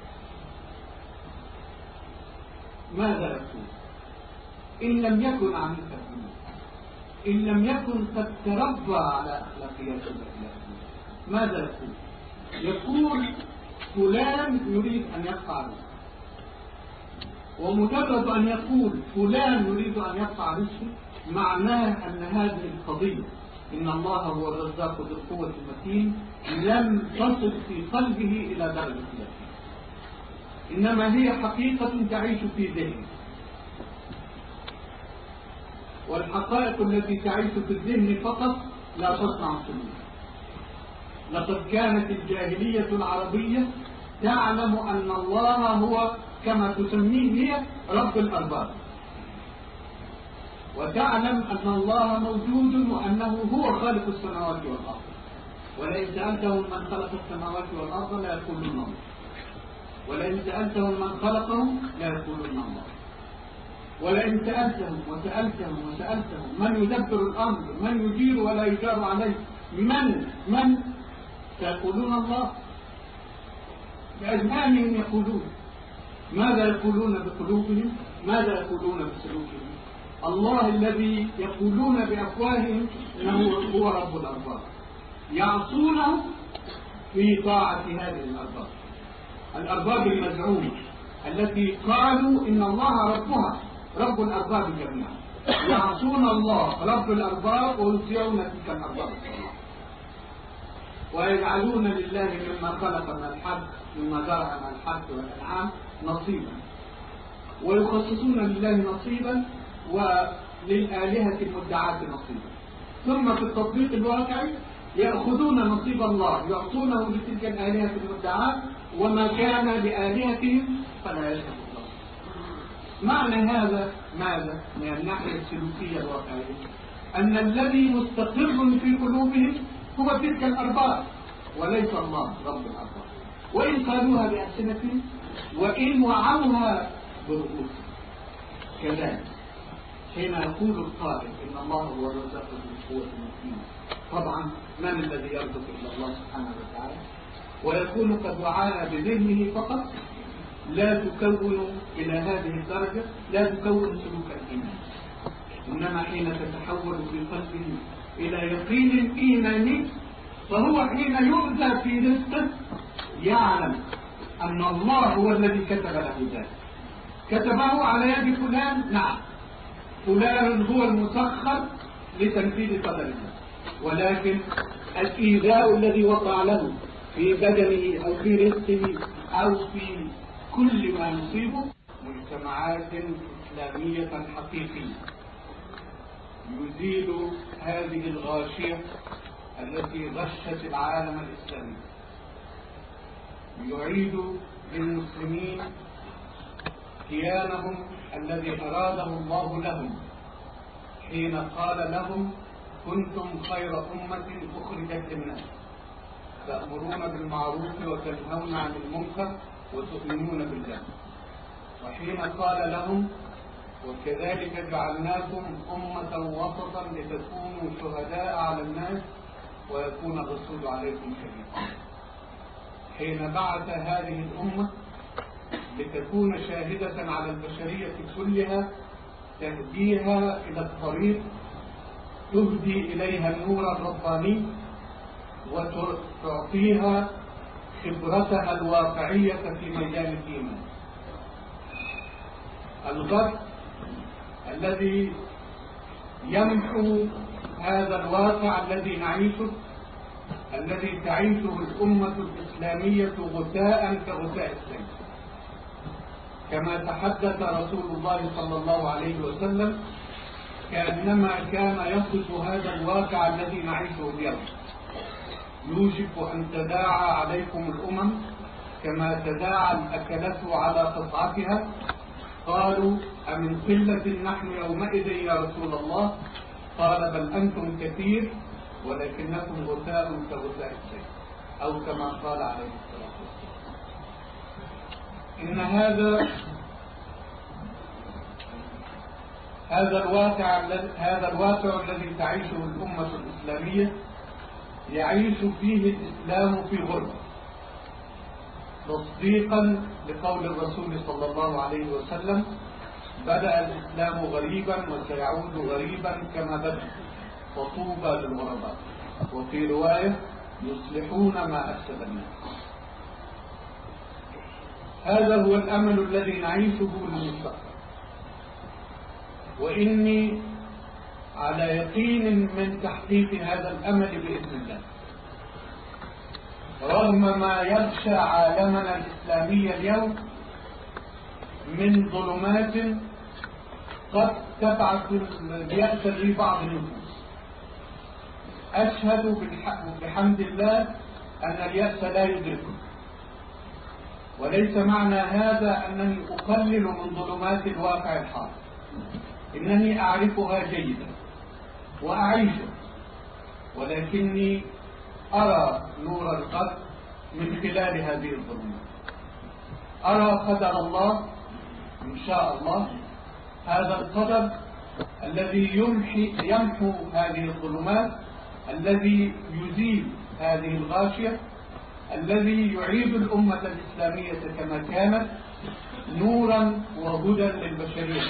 ماذا يقول؟ إن لم يكن عن التكليف، إن لم يكن قد تربى على أخلاقيات الإسلام، ماذا يقول؟ يقول فلان يريد أن يقطع رزقه، ومجرد أن يقول فلان يريد أن يقطع رزقه معناه أن هذه القضية إن الله هو الرزاق ذو القوة المتين لم تصل في قلبه إلى درجة اليقين، إنما هي حقيقة تعيش في ذهنه. والحقائق التي تعيش في الذهن فقط لا تصنع سلوكا. لقد كانت الجاهلية العربية تعلم أن الله هو كما تسميه هي رب الأرباب، وتعلم أن الله موجود وأنه هو خالق السماوات والأرض. ولئن سألتهم من خلق السماوات والأرض لا يقولون الله، ولئن سألتهم من خلقهم لا يقولون الله. ولئن سألتهم وسألتهم وسألتهم من يدبر الأمر، من يجير ولا يجار عليه، من من سيقولون الله. بأذهانهم يقولون، ماذا يقولون بقلوبهم؟ ماذا يقولون بسلوكهم؟ الله الذي يقولون بأفواههم أنه هو رب الأرباب يعصونه في طاعة هذه الأرباب، الأرباب المزعومة التي قالوا إن الله ربها رب الأرباب جميعا، يعصون الله رب الأرباب ويطيعون تلك الأرباب ويجعلون لله مما خلق من الحب مما زرع من الحب والأنعام نصيبا، ويخصصون لله نصيبا وللآلهة المدعاة نصيبا، ثم في التطبيق الواقعي يأخذون نصيب الله يعطونه لتلك الآلهة المدعاة، وما كان لآلهتهم فلا يشهد الله. معنى هذا ماذا؟ من الناحية السلوكية الواقعية أن الذي مستقر في قلوبهم هو تلك الأرباب وليس الله رب الأرباب، وإن قالوها بألسنتهم وإن وعوها برؤوسهم. كذلك حين يقول القائل إن الله هو الرزاق ذو القوة المتين، طبعا من الذي يرزق إلا الله سبحانه وتعالى، ويكون قد وعاها بذهنه فقط، لا تكون إلى هذه الدرجة، لا تكون سلوك الإيمان. إنما حين تتحول في قلبه إلى يقين إيماني، فهو حين يؤذى في رزقه يعلم أن الله هو الذي كتب له ذلك. كتبه على يد فلان، نعم، فلان هو المسخر لتنفيذ قدر الله، ولكن الإيذاء الذي وقع له في بدنه أو في رزقه أو في كل ما يصيبه مجتمعات إسلامية حقيقية يزيل هذه الغاشية التي غشت العالم الإسلامي يعيد للمسلمين كيانهم الذي أراده الله لهم حين قال لهم كنتم خير أمة أخرجت للناس تأمرون بالمعروف وتنهون عن المنكر وتؤمنون بالله. وحين قال لهم وكذلك جعلناكم أمة وسطا لتكونوا شهداء على الناس ويكون الرسول عليكم شهيدا. حين بعث هذه الأمة لتكون شاهدة على البشرية كلها تهديها إلى الطريق تهدي إليها النور الرباني وتعطيها خبرتها الواقعية في مجال الإيمان. الغرب الذي يمحو هذا الواقع الذي نعيشه الذي تعيشه الأمة الإسلامية غثاء كغثاء السيل، كما تحدث رسول الله صلى الله عليه وسلم كأنما كان يصف هذا الواقع الذي نعيشه اليوم. يوشك أن تداعى عليكم الأمم كما تداعى الأكلة على قطعتها. قالوا أمن قلة نحن يومئذ يا رسول الله؟ قال بل أنتم كثير ولكنكم غثاء كغثاء السيل، أو كما قال عليه الصلاة والسلام. إن هذا هذا الواقع هذا الواقع الذي تعيشه الأمة الإسلامية يعيش فيه الإسلام في غربة، تصديقا لقول الرسول صلى الله عليه وسلم بدأ الإسلام غريبا وسيعود غريبا كما بدأ وطوبى للغرباء. وفي رواية يصلحون ما أفسد الناس. هذا هو الأمل الذي نعيشه للمستقبل، وإني على يقين من تحقيق هذا الأمل بإذن الله، رغم ما يغشى عالمنا الإسلامي اليوم من ظلمات قد تبعث اليأس في بعض النفوس. أشهد بحمد الله أن اليأس لا يدركه، وليس معنى هذا أنني أقلل من ظلمات الواقع الحاضر، إنني أعرفها جيدا وأعيشها، ولكني أرى نور القدر من خلال هذه الظلمات. أرى قدر الله إن شاء الله، هذا القدر الذي يمحي يمحو هذه الظلمات، الذي يزيل هذه الغاشية، الذي يعيد الأمة الإسلامية كما كانت نورا وهدى للبشرية.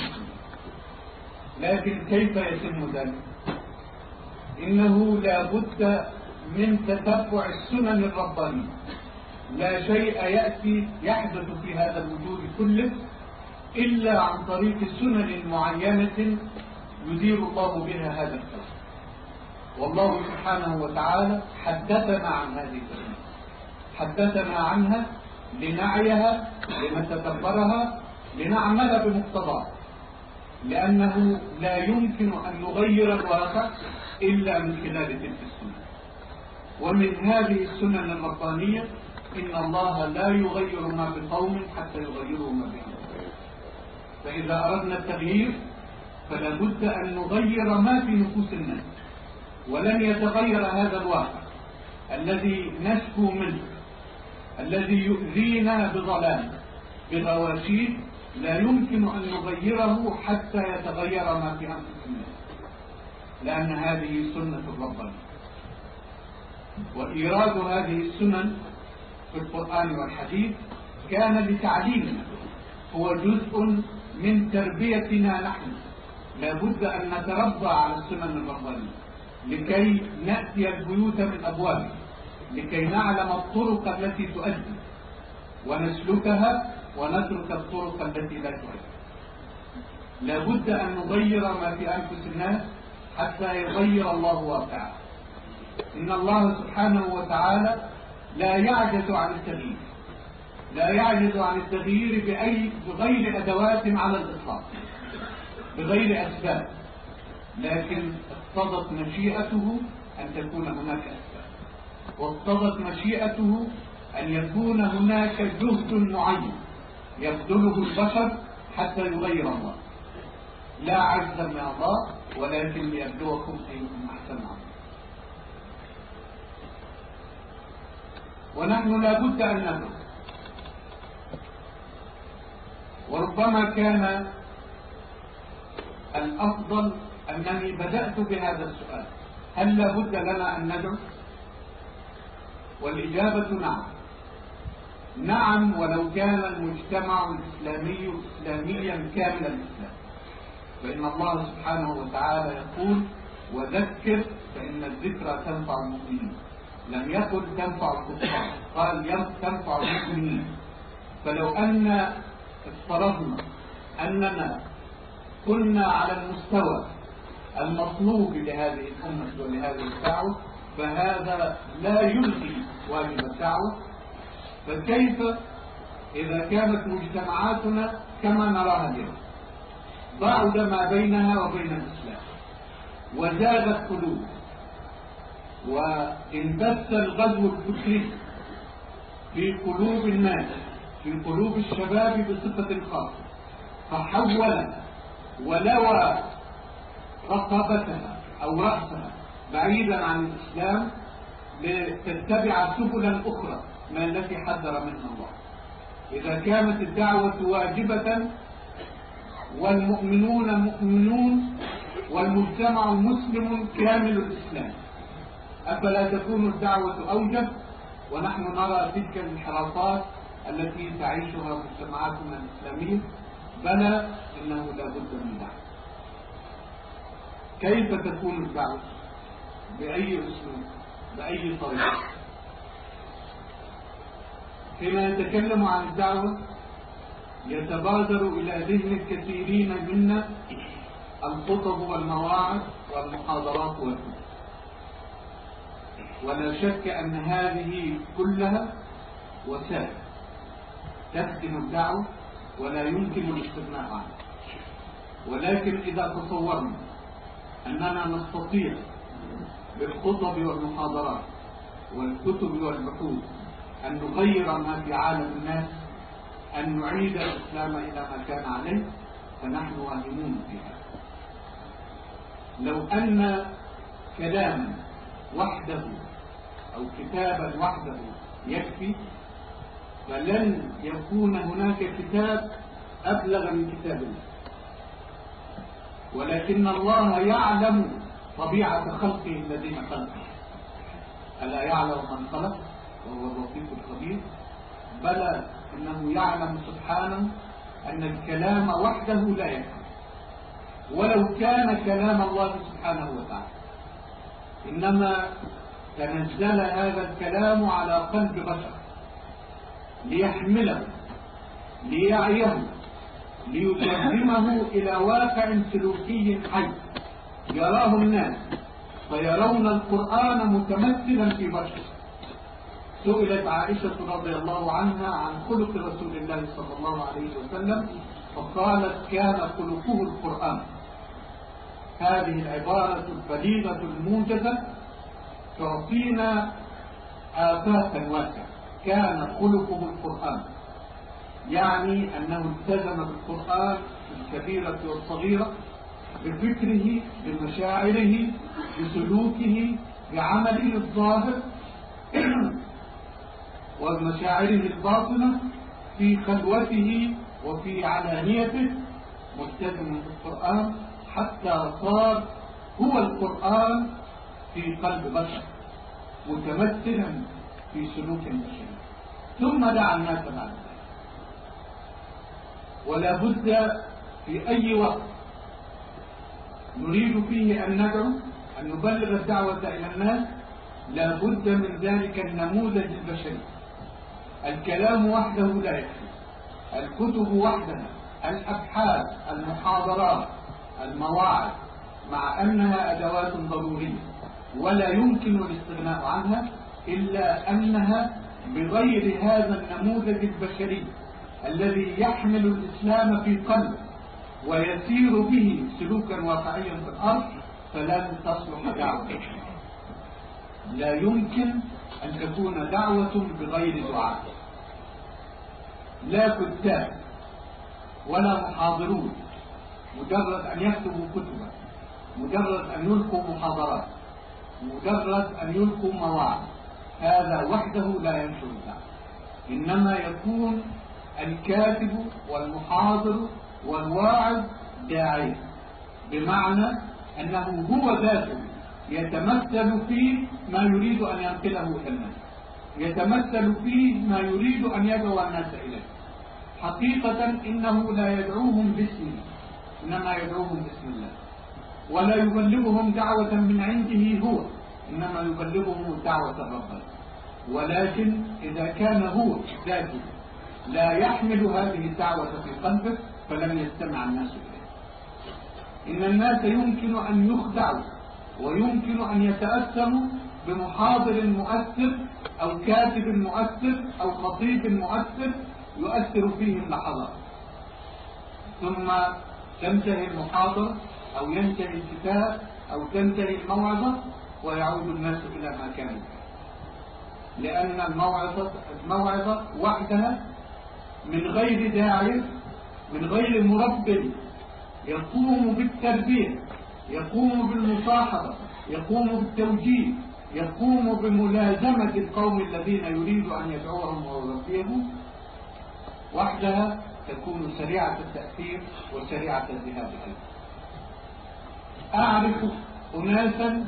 لكن كيف يتم ذلك؟ إنه لا بد من تتبع السنن الربانية. لا شيء يأتي يحدث في هذا الوجود كله إلا عن طريق سنن معينة يدير الله بها هذا الكون. والله سبحانه وتعالى حدثنا عن هذه السنن، حدثنا عنها لنعيها، لنتدبرها، لنعمل بمقتضاها، لأنه لا يمكن أن نغير الواقع إلا من خلال تلك السنن. ومن هذه السنن الربانية إن الله لا يغير ما بقوم حتى يغيروا ما بأنفسهم. فإذا أردنا التغيير فلا بد أن نغير ما في نفوس الناس، ولن يتغير هذا الواقع الذي نشكو منه، الذي يؤذينا بظلام بغواشيم، لا يمكن أن نغيره حتى يتغير ما في أنفس الناس، لأن هذه سنة الربانية. وإيراد هذه السنن في القرآن والحديث كان لتعليمنا، هو جزء من تربيتنا نحن. لا بد أن نتربى على السنن الربانية لكي نأتي البيوت من أبوابها، لكي نعلم الطرق التي تؤدي ونسلكها ونترك الطرق التي لا تؤدي. لا بد أن نغير ما في أنفس الناس حتى يغير الله واقعه. إن الله سبحانه وتعالى لا يعجز عن التغيير، لا يعجز عن التغيير بأي بغير أدوات على الإطلاق، بغير أسباب، لكن اقتضت مشيئته أن تكون هناك أسباب، واقتضت مشيئته أن يكون هناك جهد معين يبذله البشر حتى يغير الله، لا عجزا من الله ولكن ليبلوكم أيكم أحسن عملا. ونحن لا بد أن ندرك، وربما كان الأفضل أنني بدأت بهذا السؤال: هل لا بد لنا أن ندعو؟ والإجابة نعم. نعم، ولو كان المجتمع الإسلامي إسلاميا كامل الإسلام، فإن الله سبحانه وتعالى يقول: وذكر فإن الذكرى تنفع المؤمنين. لم يقل تنفع الكفار، قال تنفع المؤمنين. فلو أن افترضنا أننا كنا على المستوى المطلوب لهذه الأمة ولهذه الدعوة، فهذا لا يلغي واجب الدعوة. فكيف إذا كانت مجتمعاتنا كما نراها اليوم، بعد ما بينها وبين الإسلام، وزادت قلوب، وانبث الغزو الفكري في قلوب الناس، في قلوب الشباب بصفة خاصة، فحول ولوى رقبتها أو رأسها بعيدا عن الإسلام لتتبع سبلا أخرى ما التي حذر منها الله. إذا كانت الدعوة واجبة والمؤمنون مؤمنون والمجتمع مسلم كامل الإسلام، أفلا تكون الدعوة أوجب؟ ونحن نرى تلك الانحرافات التي تعيشها مجتمعاتنا الإسلامية. بلى، إنه لا بد من دعوة. كيف تكون الدعوة؟ بأي أسلوب؟ بأي طريقة؟ حين يتكلم عن الدعوة يتبادر إلى ذهن الكثيرين منا الخطب والمواعظ والمحاضرات والكتب، ولا شك أن هذه كلها وسائل تخدم الدعوة ولا يمكن الاستغناء عنها. ولكن إذا تصورنا أننا نستطيع بالخطب والمحاضرات والكتب والبحوث أن نغير ما في عالم الناس، أن نعيد الإسلام إلى ما كان عليه، فنحن واهمون في هذا. لو أن كلاما وحده أو كتابا وحده يكفي، فلن يكون هناك كتاب أبلغ من كتاب الله. ولكن الله يعلم طبيعة خلقه الذين خلقه. ألا يعلم من خلق وهو اللطيف الخبير؟ بلى، إنه يعلم سبحانه أن الكلام وحده لا يكفي، ولو كان كلام الله سبحانه وتعالى. إنما تنزل هذا الكلام على قلب بشر ليحمله، ليعيه، ليترجمه إلى واقع سلوكي حي يراه الناس، فيرون القرآن متمثلا في بشر. سئلت عائشة رضي الله عنها عن خلق رسول الله صلى الله عليه وسلم، فقالت: كان خلقه القرآن. هذه العبارة البليغة الموجزة تعطينا آفاقا واسعة. كان خلقه القرآن، يعني أنه التزم بالقرآن الكبيرة والصغيرة، بفكره، بمشاعره، بسلوكه، بعمله الظاهر ومشاعره الباطنة، في خلوته وفي علانيته، ملتزم بالقرآن حتى صار هو القرآن في قلب بشر، متمثلا في سلوك بشري، ثم دعا الناس بعد ذلك. ولا بد في أي وقت نريد فيه أن ندعو، أن نبلغ الدعوة إلى الناس، لا بد من ذلك النموذج البشري. الكلام وحده لا يكفي، الكتب وحدها، الأبحاث، المحاضرات، المواعظ، مع أنها أدوات ضرورية ولا يمكن الاستغناء عنها، إلا أنها بغير هذا النموذج البشري الذي يحمل الإسلام في قلبه ويسير به سلوكا واقعيا في الأرض، فلن تصلح دعوة. لا يمكن أن تكون دعوة بغير دعاء. لا كتاب ولا محاضرون مجرد أن يكتبوا كتبا، مجرد أن يلقوا محاضرات، مجرد أن يلقوا مواعظ، هذا وحده لا ينشر الدعوة. إنما يكون الكاتب والمحاضر والواعظ داعية، بمعنى أنه هو ذاته يتمثل في ما يريد أن ينقله إلى الناس، يتمثل في ما يريد أن يدعو الناس إليه. حقيقة إنه لا يدعوهم باسمه، إنما يدعوهم باسم الله، ولا يبلغهم دعوة من عنده هو، إنما يبلغهم دعوة ربه. ولكن إذا كان هو ذاته لا يحمل هذه الدعوة في قلبه فلن يستمع الناس إليه. إن الناس يمكن أن يخدعوا ويمكن أن يتأثروا بمحاضر مؤثر أو كاتب مؤثر أو خطيب مؤثر يؤثر فيهم لحظات، ثم تنتهي المحاضرة أو ينتهي الكتاب أو تنتهي الموعظة ويعود الناس إلى ما كانوا، لأن الموعظة الموعظة وحدها من غير داعي، من غير مربي يقوم بالتربية، يقوم بالمصاحبة، يقوم بالتوجيه، يقوم بملازمة القوم الذين يريد أن يدعوهم ويربيهم، وحدها تكون سريعة التأثير وسريعة الذهاب إليه. أعرف أناسا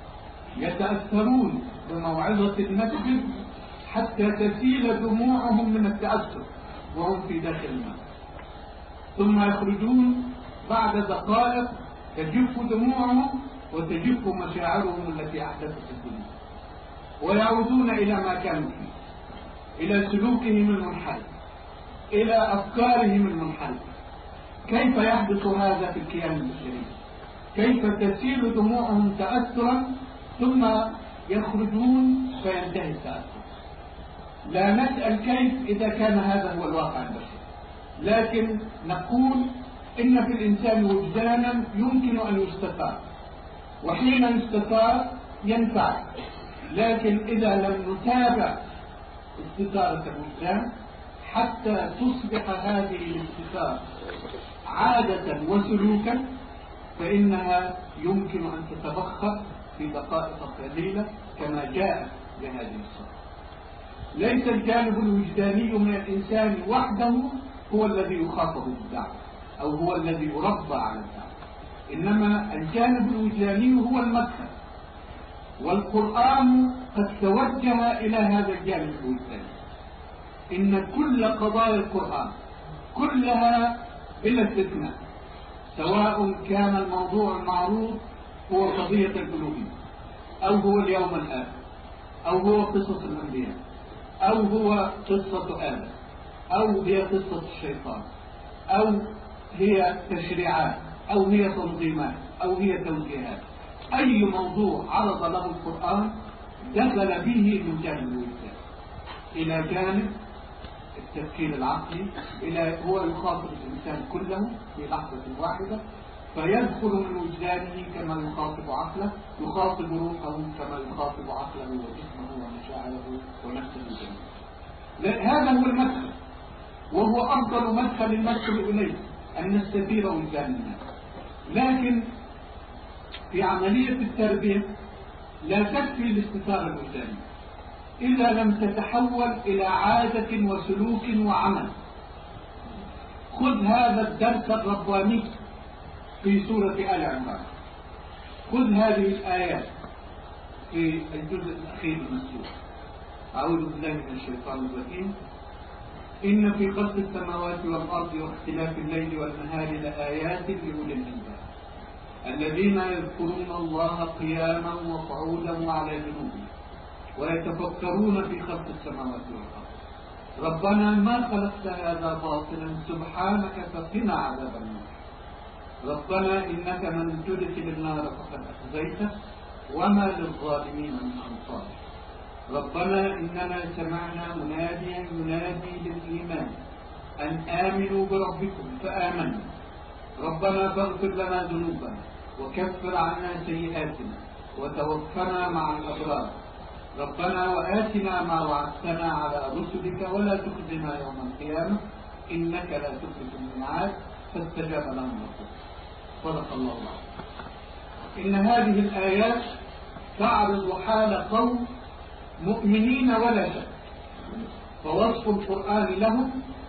يتأثرون بموعظة المسجد حتى تسيل دموعهم من التأثر وهم في داخل المسجد، ثم يخرجون بعد دقائق تجف دموعهم وتجف مشاعرهم التي أحدثت الدنيا، ويعودون إلى ما كانوا فيه، إلى سلوكهم المنحرف، إلى أفكارهم المنحرفة. كيف يحدث هذا في الكيان البشري؟ كيف تسيل دموعهم تأثرا ثم يخرجون فينتهي التأثر؟ لا نسأل كيف إذا كان هذا هو الواقع البشري، لكن نقول إن في الإنسان وجدانا يمكن أن يستثار، وحين يستثار ينفع، لكن إذا لم نتابع استثارة الوجدان حتى تصبح هذه الاستثارة عادة وسلوكا فإنها يمكن أن تتبخر في دقائق قليلة كما جاء بهذه الصورة. ليس الجانب الوجداني من الإنسان وحده هو الذي يخاطب بالدعوة أو هو الذي يربى على الدعوة، إنما الجانب الوجداني هو المدخل، والقرآن قد توجه إلى هذا الجانب الوجداني. إن كل قضايا القرآن كلها بلا استثناء، سواء كان الموضوع المعروض هو قضية الألوهية أو هو اليوم الآخر أو هو قصص الأنبياء أو هو قصة آدم أو هي قصة الشيطان أو هي تشريعات أو هي تنظيمات أو هي توجيهات، أي موضوع عرض له القرآن دخل به من جانب الوجدان إلى جانب التفكير العقلي، إلى هو يخاطب الإنسان كله في لحظة واحدة، فيدخل من وجدانه كما يخاطب عقله، يخاطب روحه كما يخاطب عقله وجسمه ومشاعره ونفسه الجميع. هذا هو المدخل، وهو أفضل مدخل ندخل إليه أن نستثير وجدان الناس. لكن في عملية التربية لا تكفي الاستثارة الوجدانية إذا لم تتحول إلى عادة وسلوك وعمل. خذ هذا الدرس الرباني في سورة آل عمران، خذ هذه الآيات في الجزء الأخير من السورة. أعوذ بالله من الشيطان الرجيم. إن في خلق السماوات والأرض واختلاف الليل والنهار لآيات لأولي الألباب الذين يذكرون الله قياما وقعودا وعلى جنوبهم ويتفكرون في خلق السماوات والأرض ربنا ما خلقت هذا باطلا سبحانك فقنا عذاب النار ربنا إنك من تدخل النار فقد أخزيته وما للظالمين من أنصار ربنا إننا سمعنا مناديا ينادي للإيمان أن آمنوا بربكم فآمنا ربنا فاغفر لنا ذنوبنا وكفر عنا سيئاتنا وتوفنا مع الأبرار ربنا وآتنا ما وعدتنا على رسلك ولا تخزنا يوم القيامة إنك لا تخلف الميعاد فاستجاب لهم ربهم. صدق الله العظيم. إن هذه الآيات تعرض حال قوم مؤمنين ولا شك، فوصف القرآن لهم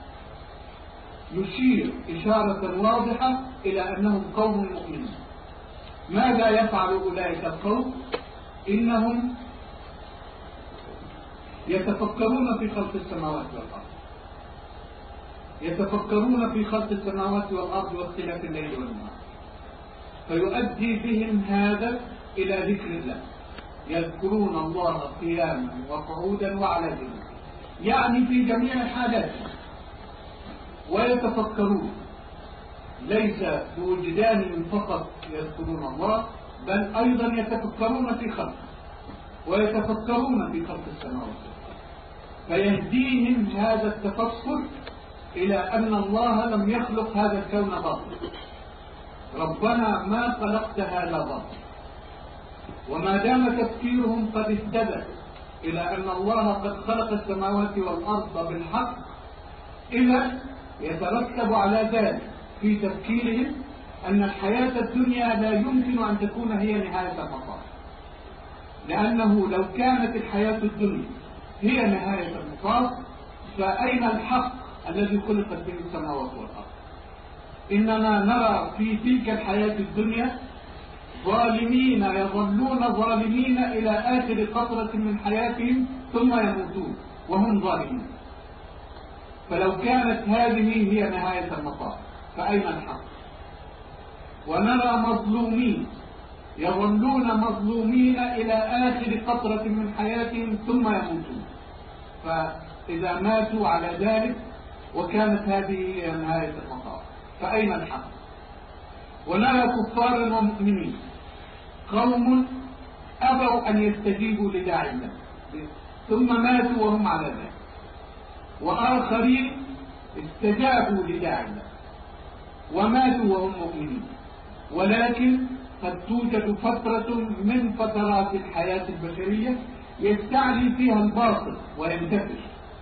يشير إشارة واضحة إلى أنهم قوم مؤمنين. ماذا يفعل أولئك القوم؟ إنهم يتفكرون في خلق السماوات والأرض، يتفكرون في خلق السماوات والأرض واختلاف الليل والنهار، فيؤدي بهم هذا إلى ذكر الله. يذكرون الله قياما وقعودا وعلى جنوبهم، يعني في جميع الحالات، ويتفكرون ليس بوجدانهم فقط يذكرون الله، بل أيضا يتفكرون في خلقه ويتفكرون في خلق السماوات، فيهديهم هذا التفكر إلى أن الله لم يخلق هذا الكون باطلا. ربنا ما خلقت هذا باطلا. وما دام تفكيرهم قد اهتدى إلى أن الله قد خلق السماوات والأرض بالحق، إذا يترتب على ذلك في تفكيرهم أن الحياة الدنيا لا يمكن أن تكون هي نهاية المطاف، لأنه لو كانت الحياة الدنيا هي نهاية المطاف فأين الحق الذي خلقت به السماوات والأرض؟ إننا نرى في تلك الحياة الدنيا ظالمين يظلون ظالمين إلى آخر قطرة من حياتهم ثم يموتون وهم ظالمين. فلو كانت هذه هي نهاية المطاف فأين الحق؟ ونرى مظلومين يظلون مظلومين إلى آخر قطرة من حياتهم ثم يموتون، فإذا ماتوا على ذلك وكانت هذه هي نهاية المطاف فأين الحق؟ ونرى كفارا ومؤمنين قوم أبوا أن يستجيبوا لداعي الله ثم ماتوا وهم على ذلك، وآخرين استجابوا لداعي الله وماتوا وهم مؤمنين. ولكن قد توجد فترة من فترات الحياة البشرية يستعلي فيها الباطل وينتفش،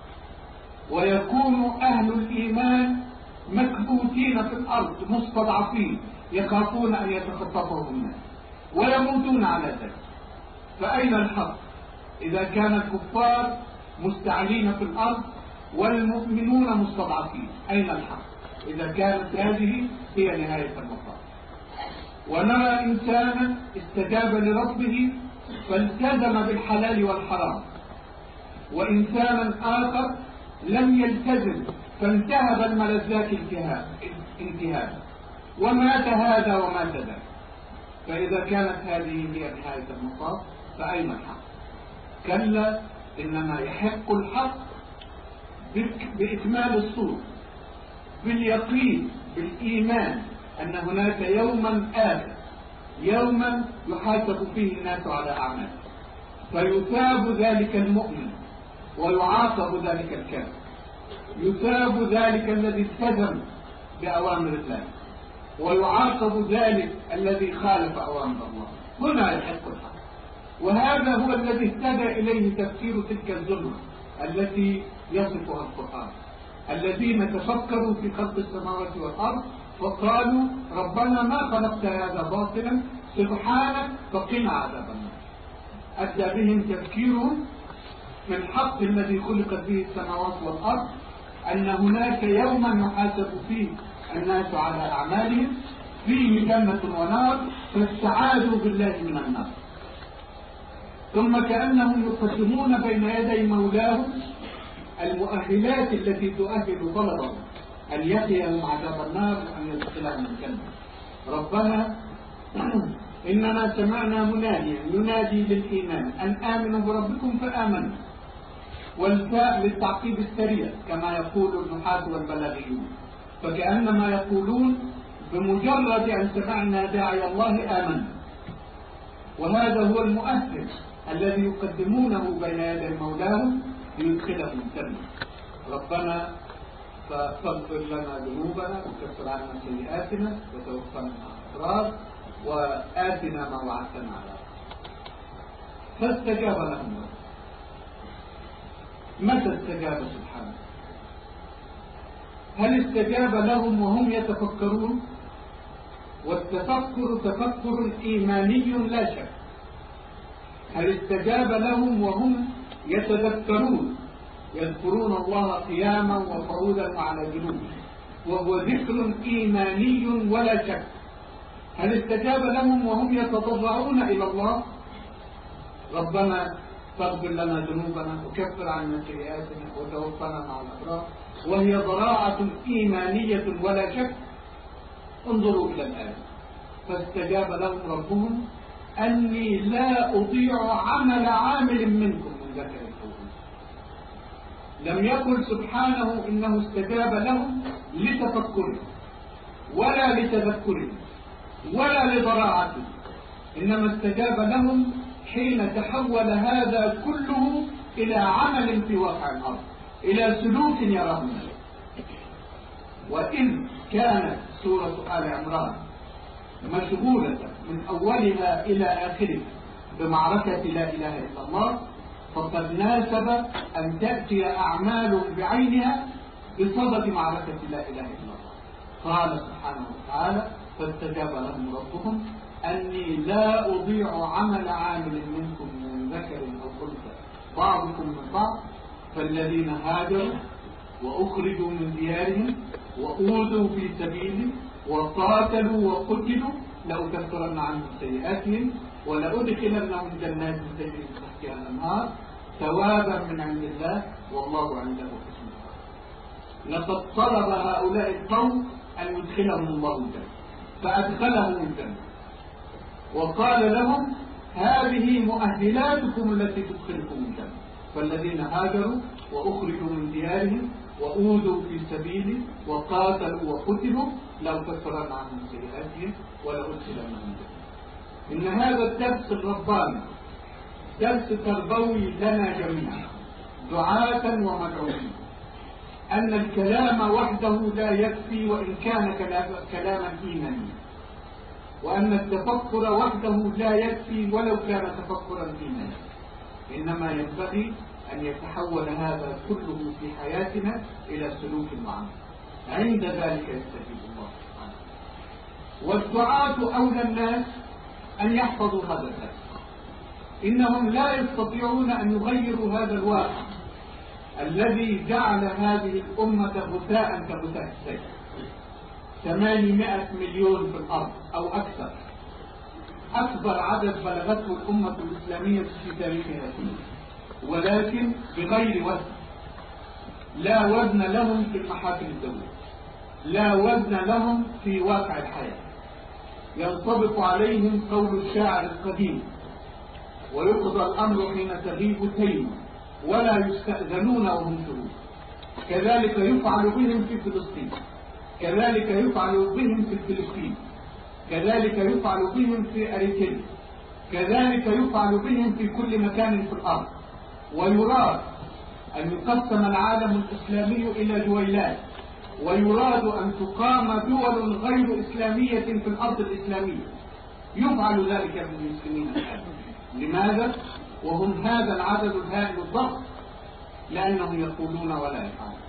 ويكون أهل الإيمان مكبوتين في الأرض مستضعفين يخافون أن يتخطفهم الناس ويموتون على ذلك. فأين الحق إذا كان الكفار مستعلين في الأرض والمؤمنون مستضعفين؟ أين الحق إذا كانت هذه هي نهاية المطاف؟ ونرى إنسانا استجاب لربه فالتزم بالحلال والحرام، وإنسانا آخر لم يلتزم فانتهب الملذات انتهابا ومات هذا ومات ذاك. فإذا كانت هذه هي نهاية المطاف فأين الحق؟ كلا، إنما يحق الحق بإكمال الصورة، باليقين بالإيمان أن هناك يوما آخر، يوما يحاسب فيه الناس على أعماله، فيثاب ذلك المؤمن ويعاقب ذلك الكافر، يثاب ذلك الذي التزم بأوامر الله ويعاقب ذلك الذي خالف أوامر الله. هنا يحق الحق، وهذا هو الذي اهتدى إليه تفسير تلك الظلمة التي يصفها القرآن. الذين تفكروا في خلق السماوات والأرض وقالوا ربنا ما خلقت هذا باطلا سبحانك فقنا عذاب النار. أدى بهم تفكيرهم في الحق الذي خلقت به السماوات والأرض، أن هناك يوما يحاسب فيه الناس على أعمالهم فيه جنة ونار، فاستعاذوا بالله من النار. ثم كأنهم يقدمون بين يدي مولاهم المؤهلات التي تؤهل طلبهم أن يقيهم عذاب النار وأن يدخلهم الجنة. ربنا إننا سمعنا مناديا ينادي للإيمان أن آمنوا بربكم فآمنوا، والفاء للتعقيب السريع كما يقول النحاة والبلاغيون، فكأنما يقولون بمجرد أن سمعنا داعي الله آمنا. وهذا هو المؤهل الذي يقدمونه بين يدي مولاهم ليدخلهم الجنة. ربنا فاغفر لنا ذنوبنا وكفر عنا سيئاتنا وتوفنا مع الأبرار وآتنا ما وعدتنا على. فاستجاب لهم متى استجاب سبحانه؟ هل استجاب لهم وهم يتفكرون؟ والتفكر تفكر إيماني لا شك. هل استجاب لهم وهم يتذكرون يذكرون الله قياما وقعودا وعلى جنوبهم وهو ذكر إيماني ولا شك. هل استجاب لهم وهم يتضرعون إلى الله ربنا فاغفر لنا ذنوبنا وكفر عنا سيئاتنا وتوفنا مع الأبرار، وهي ضراعة إيمانية ولا شك. انظروا إلى الآية: فاستجاب لهم ربهم أني لا أضيع عمل عامل منكم من ذكر أو أنثى. لم يقل سبحانه إنه استجاب لهم لتفكره ولا لتذكره ولا لضراعته، إنما استجاب لهم حين تحول هذا كله إلى عمل في واقع الأرض، إلى سلوك يرونه. وإذ كانت سورة آل عمران مشغولة من أولها إلى آخرها بمعركة لا إله إلا الله، فقد ناسب أن تأتي أعمال بعينها بصدد معركة لا إله إلا الله. قال سبحانه وتعالى: فاستجاب لهم ربهم أني لا أضيع عمل عامل منكم من ذكر أو أنثى بعضكم من بعض، فالذين هاجروا وأخرجوا من ديارهم وأوذوا في سبيلي وقاتلوا وقتلوا لأكفرن عنهم سيئاتهم ولأدخلنهم جنات تجري من تحتها الأنهار ثوابا من عند الله والله عنده حسن الثواب. لقد طلب هؤلاء القوم أن يدخلهم الله الجنة فأدخلهم الجنة، وقال لهم: هذه مؤهلاتكم التي تدخلكم الجنة. فالذين هاجروا وأخرجوا من ديارهم وأوذوا في سبيلي وقاتلوا وقتلوا لأكفرن عنهم سيئاتهم ولأدخلنهم الجنة. إن هذا الدرس الرباني درس تربوي لنا جميعا دعاة ومدعوين، أن الكلام وحده لا يكفي وإن كان كلاما إيمانيا، وأن التفكر وحده لا يكفي ولو كان تفكرا إيمانيا، إنما ينبغي أن يتحول هذا كله في حياتنا إلى سلوك معنا. عند ذلك يستجيب الله سبحانه. والدعاة أولى الناس أن يحفظوا هذا الدرس. إنهم لا يستطيعون أن يغيروا هذا الواقع الذي جعل هذه الأمة غثاء كغثاء السيل. ثمانمائة مليون في الأرض أو أكثر، أكبر عدد بلغته الأمة الإسلامية في تاريخها، ولكن بغير وزن. لا وزن لهم في المحافل الدولية، لا وزن لهم في واقع الحياة. ينطبق عليهم قول الشاعر القديم: ويقضى الأمر حين تغيب تيم ولا يستأذنون وهم شهود. كذلك يفعل بهم في فلسطين، كذلك يفعل بهم في فلسطين، كذلك يفعل بهم في أريتريا، كذلك يفعل بهم في كل مكان في الأرض. ويراد أن يقسم العالم الإسلامي إلى دويلات، ويراد أن تقام دول غير إسلامية في الأرض الإسلامية. يفعل ذلك بالمسلمين الآن. لماذا؟ وهم هذا العدد الهائل الضخم، لأنهم يقولون ولا يفعلون.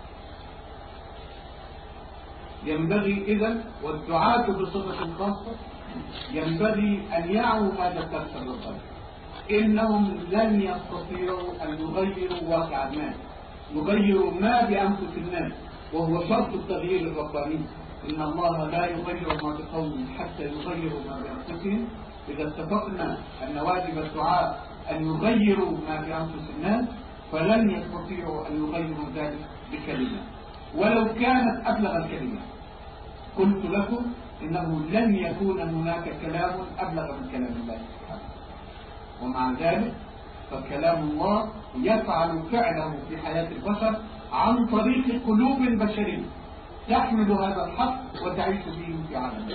ينبغي إذن والدعاة بصفة خاصة ينبغي أن يعوا هذا الدرس الرباني. إنهم لن يستطيعوا أن يغيروا واقع الناس، يغيروا ما بأنفس الناس، وهو شرط التغيير الرباني. إن الله لا يغير ما بقوم حتى يغيروا ما بأنفسهم. إذا اتفقنا أن واجب الدعاء أن يغيروا ما بأنفس الناس، فلن يستطيعوا أن يغيروا ذلك بكلمة ولو كانت أبلغ الكلمة. قلت لكم إنه لن يكون هناك كلام أبلغ من كلام الله سبحانه، ومع ذلك فكلام الله يفعل فعله في حياة البشر عن طريق قلوب بشرية تحمل هذا الحق وتعيش به في عالم.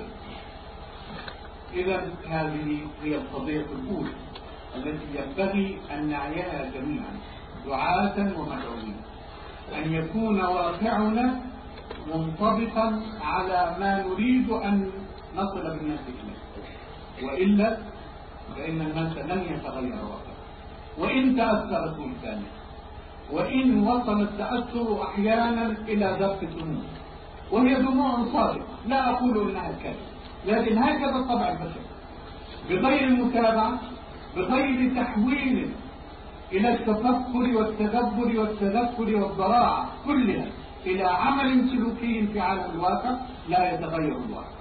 إذا هذه هي القضية الأولى التي ينبغي أن نعيها جميعا دعاة ومدعوين، أن يكون واقعنا منطبقا على ما نريد أن نصل بالناس إليه، وإلا فإن الناس لن يتغير واقعا وإن تأثر سلطانه. وإن وصل التأثر أحيانا إلى ذبح الدموع، وهي دموع صادقة، لا أقول إنها كذب، لكن هكذا طبع البشر، بغير متابعة، بغير تحويل إلى التفكر والتدبر والتذكر والضراعة كلها إلى عمل سلوكي في عالم الواقع، لا يتغير الواقع.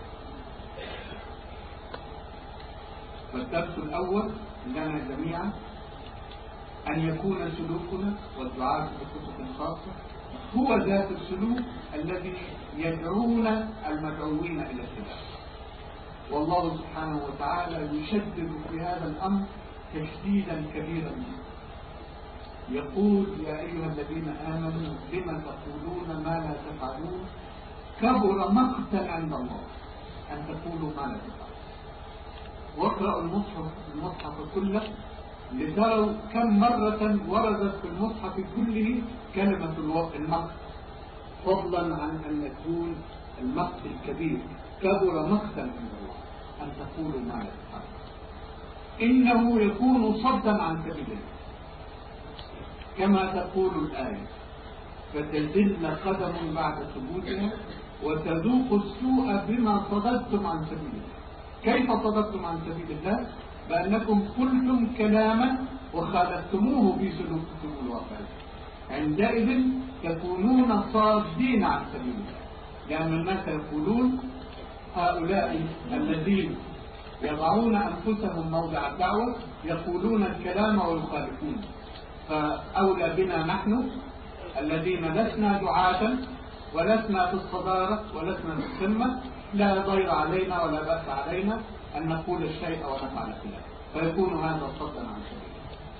فالدرس الأول لنا جميعا أن يكون سلوكنا والدعاء بصفة خاصة هو ذات السلوك الذي يدعون المدعوين إلى اتباعه. والله سبحانه وتعالى يشدد في هذا الأمر تشديدا كبيرا. يقول: يا أيها الذين آمنوا لم تقولون ما لا تفعلون كبر مقتا عند الله أن تقولوا ما لا تفعلون. واقرأوا المصحف المصحف كله لتروا كم مرة وردت في المصحف كله كلمة المقت، فضلا عن أن يكون المقت الكبير. كبر مقتا عند الله أن تقولوا ما لا تفعلون. إنه يكون صدا عن سبيل الله كما تقول الآية: فتزل قدم بعد ثبوتها وتذوق السوء بما صددتم عن سبيل الله. كيف صددتم عن سبيل الله؟ بأنكم قلتم كلاما وخالفتموه في سلوككم الواقعي. عندئذ تكونون صادين عن سبيل الله، لأن الناس يقولون: هؤلاء الذين يضعون أنفسهم موضع الدعوة يقولون الكلام ويخالفون، فأولى بنا نحن الذين لسنا دعاة ولسنا في الصدارة ولسنا في القمة، لا ضير علينا ولا بأس علينا أن نقول الشيء ونفعل خلافه، فيكون هذا صدا عن سبيل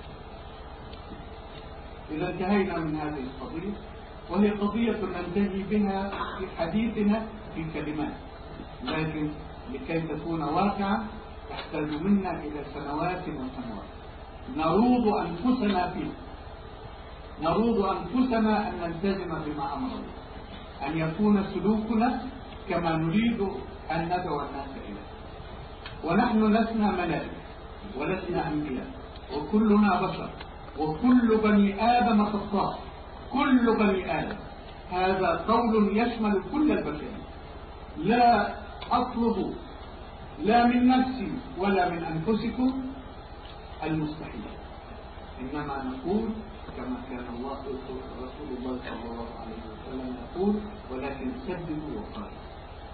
الله. إذا انتهينا من هذه القضية، وهي قضية ننتهي بها في حديثنا في كلمات، لكن لكي تكون واقعا تحتاج منا إلى سنوات وسنوات نروض أنفسنا فيه، نروض أنفسنا أن نلتزم بما أمر الله، أن يكون سلوكنا كما نريد أن ندعو الناس إليه. ونحن لسنا ملائكة ولسنا أنبياء، وكلنا بشر، وكل بني آدم خطاء، كل بني آدم. هذا قول يشمل كل البشر. لا أطلب لا من نفسي ولا من أنفسكم المستحيل، إنما نقول كما كان الله رسول الله صلى الله عليه وسلم يقول: ولكن سددوا وقاربوا.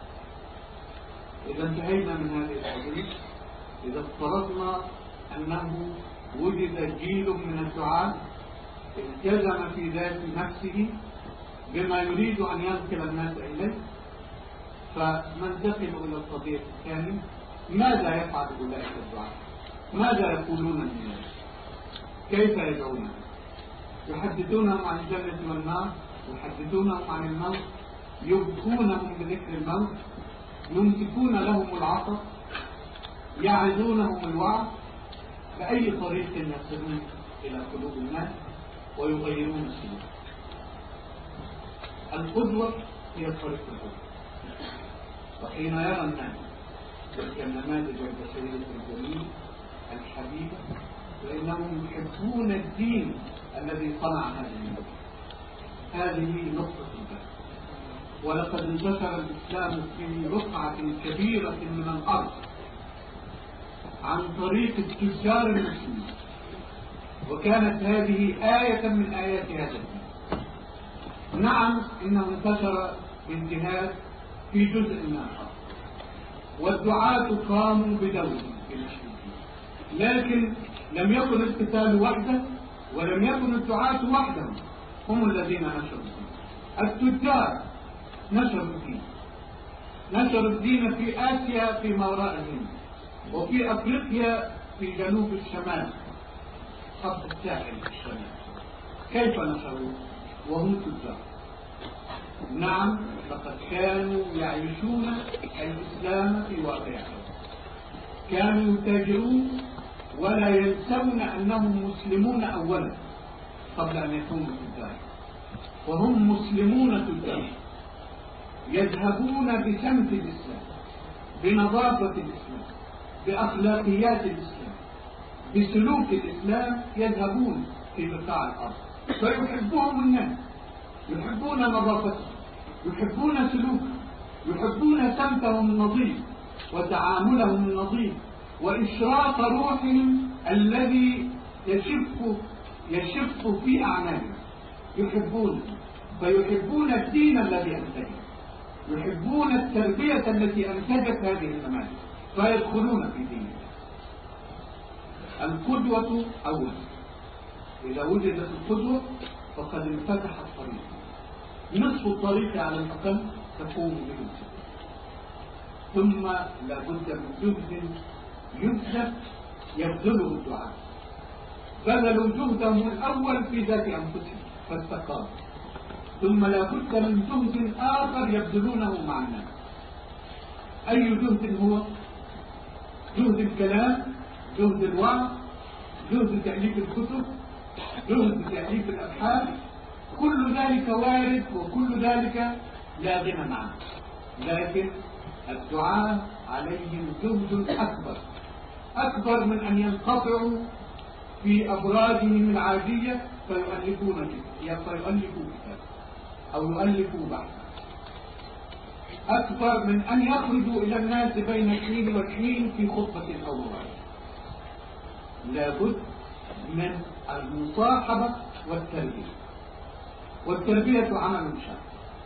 إذا انتهينا من هذه القضية، إذا افترضنا أنه وجد جيل من الدعاة التزم في ذات نفسه بما يريد أن ينقل الناس إليه، فننتقل إلى القضية الثانية: ماذا يفعل أولئك الدعاة؟ ماذا يقولون للناس؟ كيف يدعون؟ يحدثونهم عن الجنة والنار، يحدثونهم عن الموت، يبكونهم بذكر الموت، يمسكون لهم العطر، يعظونهم الوعظ. بأي طريق يصلون إلى قلوب الناس ويغيرون السلوك؟ القدوة هي الطريق القدوة. وحين يرى الناس تلك النماذج البشرية الجميلة الحبيبة فإنهم يحبون الدين الذي صنع هذه النماذج. هذه نقطة الباب. ولقد انتشر الإسلام في رقعة كبيرة من الأرض عن طريق التجار المسلمين، وكانت هذه آية من آيات هذا الدين. نعم، إنه انتشر بانتهاك في جزء من الأرض، والدعاة قاموا بدورهم في نشر الدين، لكن لم يكن القتال وحده، ولم يكن الدعاة وحدهم هم الذين نشروا الدين. التجار نشروا الدين، نشروا الدين في آسيا في ما وراء الهند، وفي أفريقيا في جنوب الشمال خط الساحل الشمالي. كيف نشروا وهم تجار؟ نعم، لقد كانوا يعيشون الإسلام في واقعهم، كانوا يتاجرون ولا ينسون أنهم مسلمون أولا قبل أن يكونوا تجار، وهم مسلمون تجار يذهبون بسمت الإسلام، بنظافة الإسلام، بأخلاقيات الإسلام، بسلوك الإسلام، يذهبون في بقاع الأرض فيحبهم الناس، يحبون نظافتهم، يحبون سلوكهم، يحبون سمتهم النظيف وتعاملهم النظيف وإشراق روحهم الذي يشف يشف في أعمالهم، يحبون فيحبون الدين الذي أنتجه، يحبون التربية التي أنتجت هذه الأمانة فيدخلون في دينه. القدوة أولا، إذا وجدت القدوة فقد انفتح الطريق، نصف الطريق على الأقل تقوم به، ثم لابد من جهد يبذل يبذله الدعاء، بذلوا جهدهم الأول في ذات أنفسهم فاستقاموا، ثم لابد من جهد آخر يبذلونه مع الناس. أي جهد هو؟ جهد الكلام، جهد الوعظ، جهد تأليف الكتب، جهد تأليف الأبحاث، كل ذلك وارد وكل ذلك لا غنى عنه، لكن الدعاء عليهم جهد أكبر أكبر من أن ينقطعوا في أبراجهم العادية فيؤلفون فيؤلفوا كتاب أو يؤلفوا بحثا، أكبر من أن يخرجوا إلى الناس بين حين وحين في خطبة أو موعظة. لابد من المصاحبة والتربية، والتربية عمل شاق.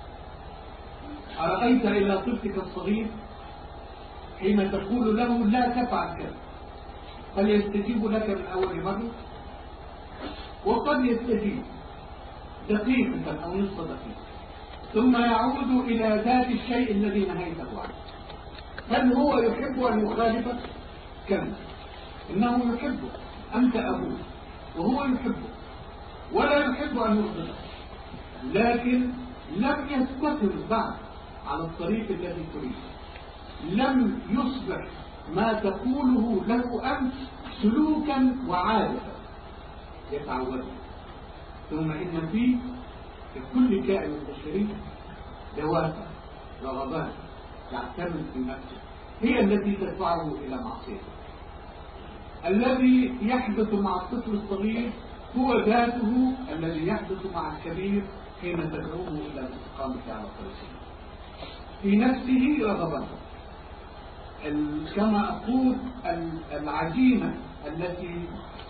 أرأيت إلى طفلك الصغير حين تقول له لا تفعل كذا، هل يستجيب لك من أول مرة؟ وقد يستجيب دقيقة أو نصف دقيقة، ثم يعود إلى ذات الشيء الذي نهيته عنه. هل هو يحب أن يخالفك؟ كلا، إنه يحبه، أنت أبوه وهو يحبه ولا يحب أن يغضبك، لكن لم يستقر بعد على الطريق الذي تريده، لم يصبح ما تقوله له أنت سلوكا وعادة يتعود. ثم إن فيه في كل كائن بشري دوافع رغبات يعتمد في نفسه هي التي تدفعه إلى معصيته. الذي يحدث مع الطفل الصغير هو ذاته الذي يحدث مع الكبير حين تدعوه إلى الاستقامة على الطريق. في نفسه رغبته، كما أقول العجينة التي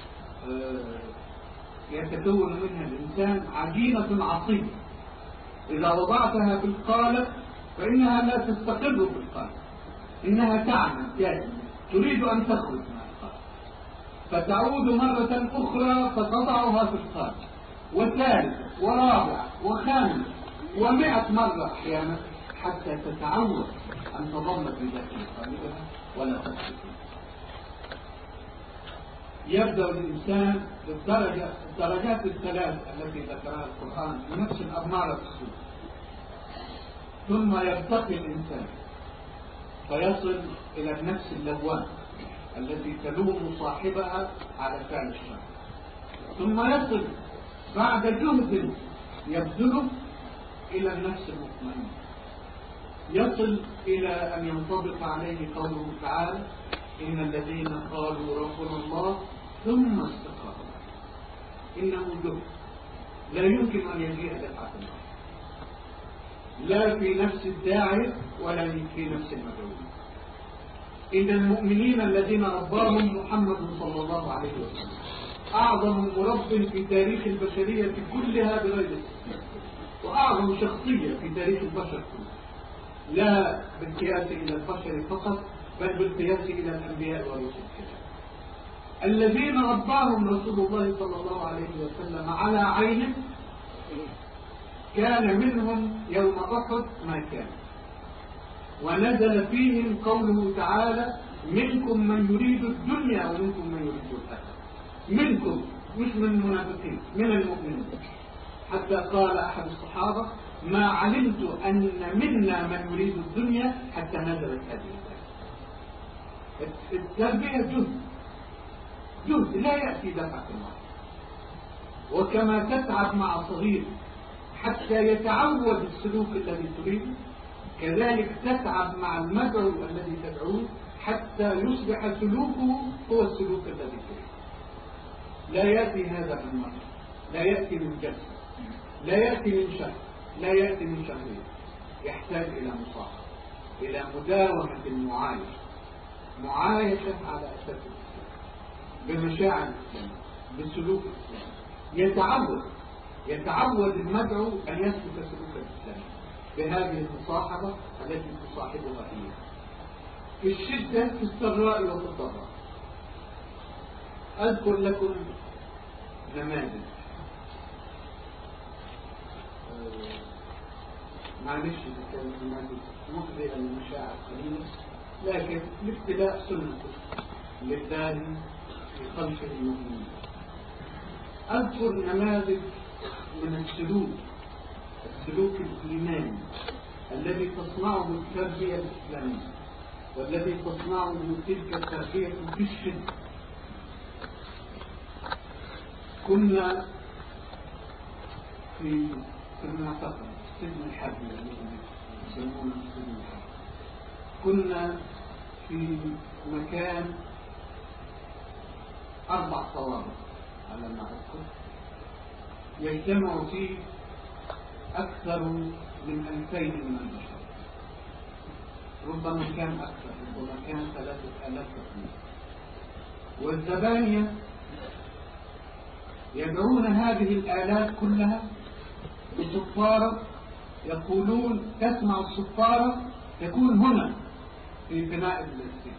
يتكون منها الإنسان عجينة عصيبة، إذا وضعتها في القالب فإنها لا تستقر في القالب، إنها تعمل دائما تريد أن تخرج من القالب، فتعود مرة أخرى فتضعها في القالب، وثالث ورابع وخامس ومئة مرة أحيانا حتى تتعود أن تظل في ذات قالبها ولا تخرج. يبدأ الإنسان بالدرجة الدرجات الثلاث التي ذكرها القرآن في نفس الأمارة السوء، ثم يرتقي الإنسان فيصل إلى النفس اللوامة التي تلوم صاحبها على فعل الشر، ثم يصل بعد جهد يبذله إلى النفس المطمئنة، يصل إلى أن ينطبق عليه قوله تعالى إن الذين قالوا ربنا الله ثم استقاموا. إنه جهد لا يمكن أن يجيء دفعة الله، لا في نفس الداعي ولا في نفس المدعو. إن المؤمنين الذين رباهم محمد صلى الله عليه وسلم أعظم مرب في تاريخ البشرية كلها بغير استثناء، وأعظم شخصية في تاريخ البشر كله، لا بالقياس إلى البشر فقط بل بالقياس إلى الأنبياء والرسل. الذين رباهم رسول الله صلى الله عليه وسلم على عينه كان منهم يوم أحد ما كان، ونزل فيهم قوله تعالى منكم من يريد الدنيا ومنكم من يريد الآخرة. منكم مش من المنافقين، من المؤمنين. حتى قال أحد الصحابة ما علمت أن منا من يريد الدنيا حتى نزلت هذه الآية. التربية جهد جهد لا يأتي دفعة الله، وكما تتعب مع صغير حتى يتعود السلوك الذي تريده، كذلك تتعب مع المدعو الذي تدعوه حتى يصبح سلوكه هو السلوك الذي تريده. لا يأتي هذا من مرة، لا يأتي من جسد، لا يأتي من شهر، لا يأتي من شهرين، يحتاج إلى مصاحبة، إلى مداومة المعايشة، معايشة على أساس الإسلام، بمشاعر الإسلام، بسلوك الإسلام. يتعود يتعود المدعو أن يسلك سلوك الإسلام بهذه المصاحبة التي تصاحبها هي في الشدة، في السراء وفي الضراء. أذكر لكم نماذج، معلش كانت نماذج مخبئة للمشاعر قليلة، لكن الابتلاء سنة لله في خلق المؤمنين. أذكر نماذج من السلوك السلوك الإيماني الذي تصنعه التربية الإسلامية، والذي تصنعه تلك التربية في الشدة. كنا في في المعتقل سجن الحرب الذي يسمونه سجن الحرب. كنا في مكان أربع طوابق على ما أذكر، يجتمع فيه أكثر من ألفين من البشر، ربما كان أكثر، ربما كان ثلاثة آلاف تقريبا. والزبانية يدعون هذه الآلات كلها بصفارة، يقولون تسمع الصفارة تكون هنا في بناء السجن،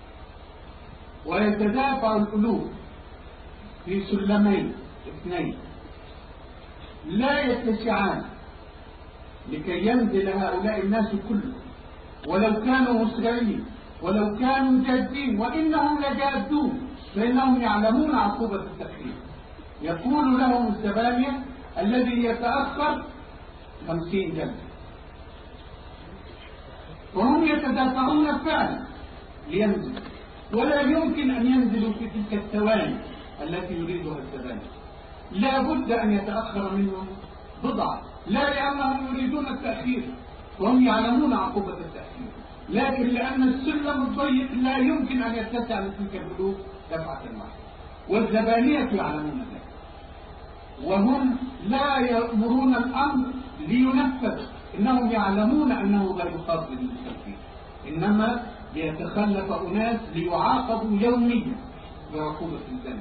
ويتدافع القلوب في سلمين اثنين لا يتسعان لكي ينزل هؤلاء الناس كلهم، ولو كانوا مسرعين ولو كانوا جادين، وإنهم لجادون، فإنهم يعلمون عقوبة التأخير. يقول لهم الزبانية الذي يتأخر خمسين جلدة، وهم يتدافعون فعلا لينزلوا، ولا يمكن أن ينزلوا في تلك الثواني التي يريدها الزبانية. لا بد أن يتأخر منهم بضعة، لا لأنهم يريدون التأخير وهم يعلمون عقوبة التأخير، لكن لأن السلم الضيق لا يمكن أن يتسع لتلك البلوغ دفعة واحدة، والزبانية يعلمون ذلك، وهم لا يأمرون الأمر لينفذ، إنهم يعلمون أنه غير قابل للتنفيذ، إنما ليتخلف أناس ليعاقبوا يوميا بعقوبة الذنب.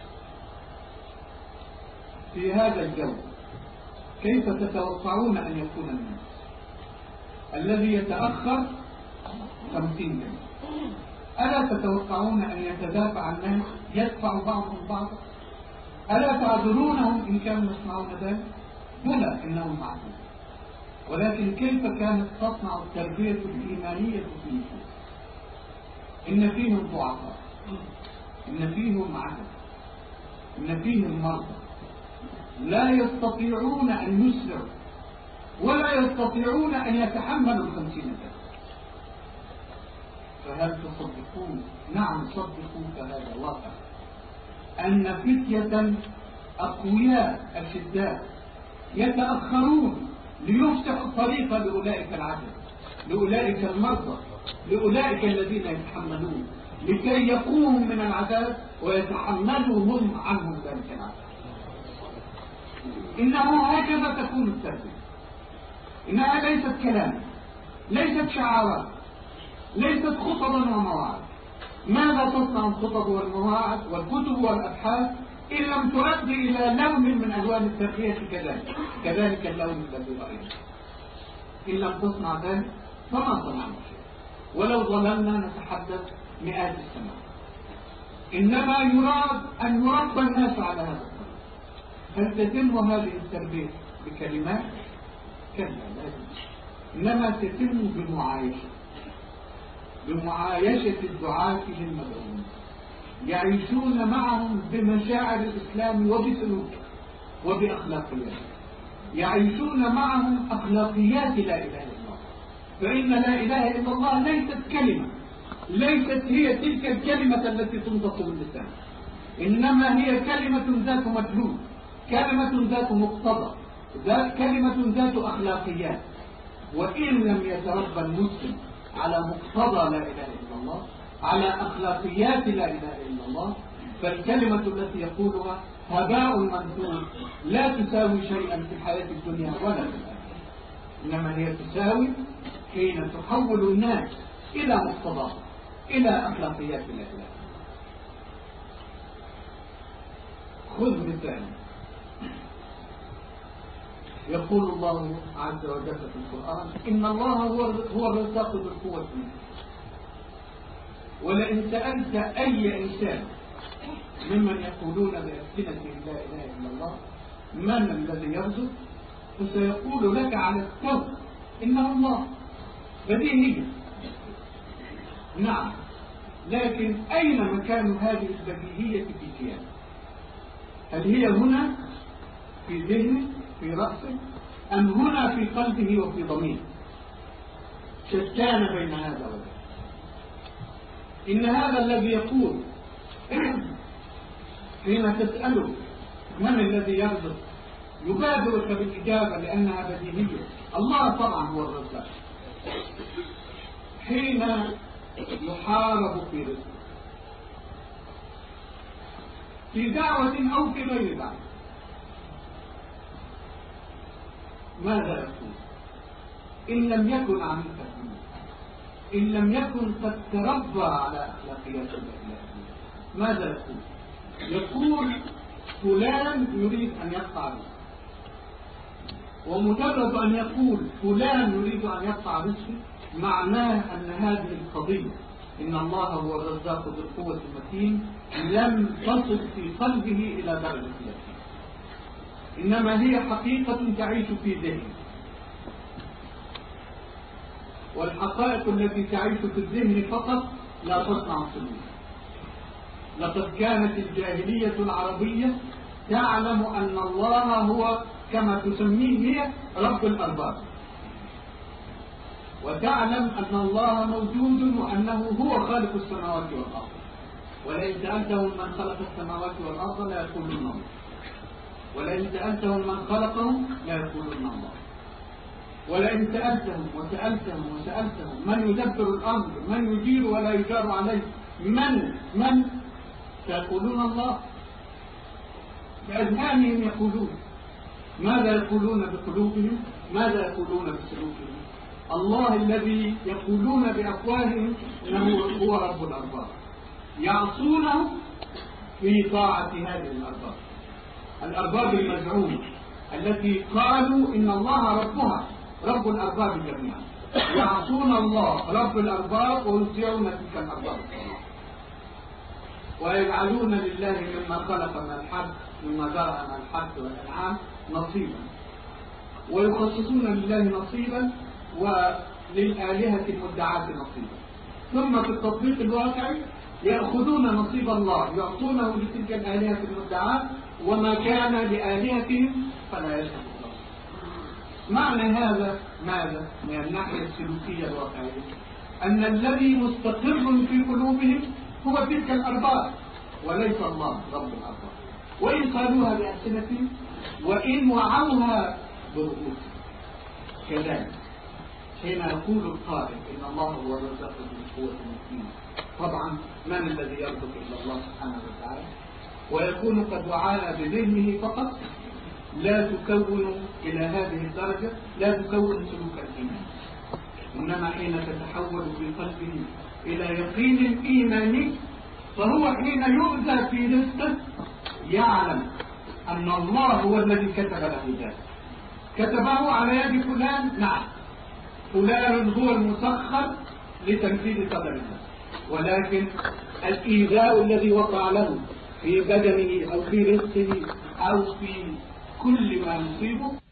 في هذا الجو كيف تتوقعون أن يكون الناس الذي يتأخر خمسين جنيه؟ ألا تتوقعون أن يتدافع الناس يدفع بعضهم بعضا؟ ألا تعذرونهم إن كانوا يصنعون ذلك؟ بلى إنهم معذور، ولكن كيف كانت تصنع التربية الإيمانية في النفوس؟ إن فيهم ضعفاء، إن فيهم عدد، إن فيهم مرضى لا يستطيعون أن يسرعوا ولا يستطيعون أن يتحملوا الخمسين سنة. فهل تصدقون؟ نعم صدقوا، فهذا واقع أن فتية أقوياء أشداء يتأخرون ليفتحوا الطريق لأولئك العدد، لأولئك المرضى، لأولئك الذين يتحملون، لكي يقوموا من العذاب ويتحملوا هم عنهم ذلك العذاب. إنه هكذا تكون التربية، إنها ليست كلام، ليست شعارات، ليست خطبا ومواعظ. ماذا تصنع الخطب والمواعظ والكتب والأبحاث إن لم تؤدي إلى لون من ألوان التربية؟ كذلك كذلك اللون الذي رأينا، إن لم تصنع ذلك فما صنعنا شيء، ولو ظللنا نتحدث مئات السنوات. إنما يراد أن يربى الناس على هذا الطريق. هل تتم هذه التربية بكلمات؟ كلا، لازم، إنما تتم بمعايشة، بمعايشة الدعاة للمدعوين، يعيشون معهم بمشاعر الإسلام وبسلوكه وبأخلاقياته، يعيشون معهم أخلاقيات لا إله إلا الله. فإن لا إله إلا الله ليست كلمة، ليست هي تلك الكلمة التي تنطق باللسان، إنما هي كلمة ذات مدلول، كلمة ذات مقتضى، ذات كلمة ذات أخلاقيات. وإن لم يتربى المسلم على مقتضى لا إله إلا الله، على أخلاقيات لا إله إلا الله، فالكلمة التي يقولها هباء منثور لا تساوي شيئا في الحياة الدنيا ولا في الآخرة، إنما هي تساوي حين تحول الناس إلى مقتضاه، إلى أخلاقيات الإسلام. خذ مثال، يقول الله عز وجل في القرآن: إن الله هو الرزاق ذو القوة المتين. ولئن سألت أي إنسان ممن يقولون بألسنتهم لا إله إلا الله من الذي يرزق، فسيقول لك على التوبة إنه الله. بديهية، نعم، لكن أين مكان هذه البديهية في كيانه؟ هل هي هنا في ذهنه في رأسه، أم هنا في قلبه وفي ضميره؟ شتان بين هذا وذاك. إن هذا الذي يقول حين تسأله من الذي يرزق يبادرك بالإجابة لأنها بديهية، الله طبعا هو الرزاق. حين يحارب في رزقه في دعوة أو في غير دعوة ماذا يقول؟ إن لم يكن عن التكليف، إن لم يكن قد تربى على أخلاقيات الإسلام، ماذا يقول؟ يقول فلان يريد أن يقطع رزقه، ومجرد أن يقول فلان يريد أن يقطع رزقه معناه أن هذه القضية إن الله هو الرزاق ذو القوة المتين لم تصل في قلبه إلى درجة اليقين، إنما هي حقيقة تعيش في ذهنه. والحقائق التي تعيش في الذهن فقط لا تصنع سلوك. لقد كانت الجاهلية العربية تعلم أن الله هو كما تسميه هي رب الأرباب، وتعلم أن الله موجود وأنه هو خالق السماوات والأرض. ولئن سألتهم من خلق السماوات والأرض لا يقولون الله، ولئن سألتهم من خلقهم لا يقولون الله. ولئن سألتهم وسألتهم وسألتهم من يدبر الأمر، من يجير ولا يجار عليه، من من سيقولون الله. بأذهانهم يقولون، ماذا يقولون بقلوبهم؟ ماذا يقولون بسلوكهم؟ الله الذي يقولون بأفواههم انه هو رب الأرباب يعصونه في طاعة هذه الأرباب، الأرباب المزعومة التي قالوا إن الله ربها رب الأرباب جميعا، يعصون الله رب الأرباب ويطيعون تلك الأرباب ويجعلون لله مما خلق من الحب مما ذرأ من الحب والأنعام نصيبا، ويخصصون لله نصيبا وللآلهة المدعاة نصيبا، ثم في التطبيق الواقعي يأخذون نصيب الله يعطونه لتلك الآلهة المدعاة، وما كان لآلهتهم فلا يشهد الله. معنى هذا ماذا؟ من الناحية السلوكية الواقعية أن الذي مستقر في قلوبهم هو تلك الأرباب وليس الله رب الأرباب، وإن قالوها بألسنتهم وإن وعوها برؤوسهم. كذلك حين يقول القائل إن الله هو الرزاق ذو القوة المتين، طبعا من الذي يرزق إلا الله سبحانه وتعالى، ويكون قد وعانا بذهنه فقط، لا تكون إلى هذه الدرجة، لا تكون سلوك الإيمان. إنما حين تتحول في قلبه إلى يقين إيماني فهو حين يؤذى في رزقه يعلم أن الله هو الذي كتب له ذلك، كتبه على يد فلان، نعم فلان هو المسخر لتنفيذ قدر الله، ولكن الإيذاء الذي وقع له في بدنه أو في رزقه أو في كل ما يصيبه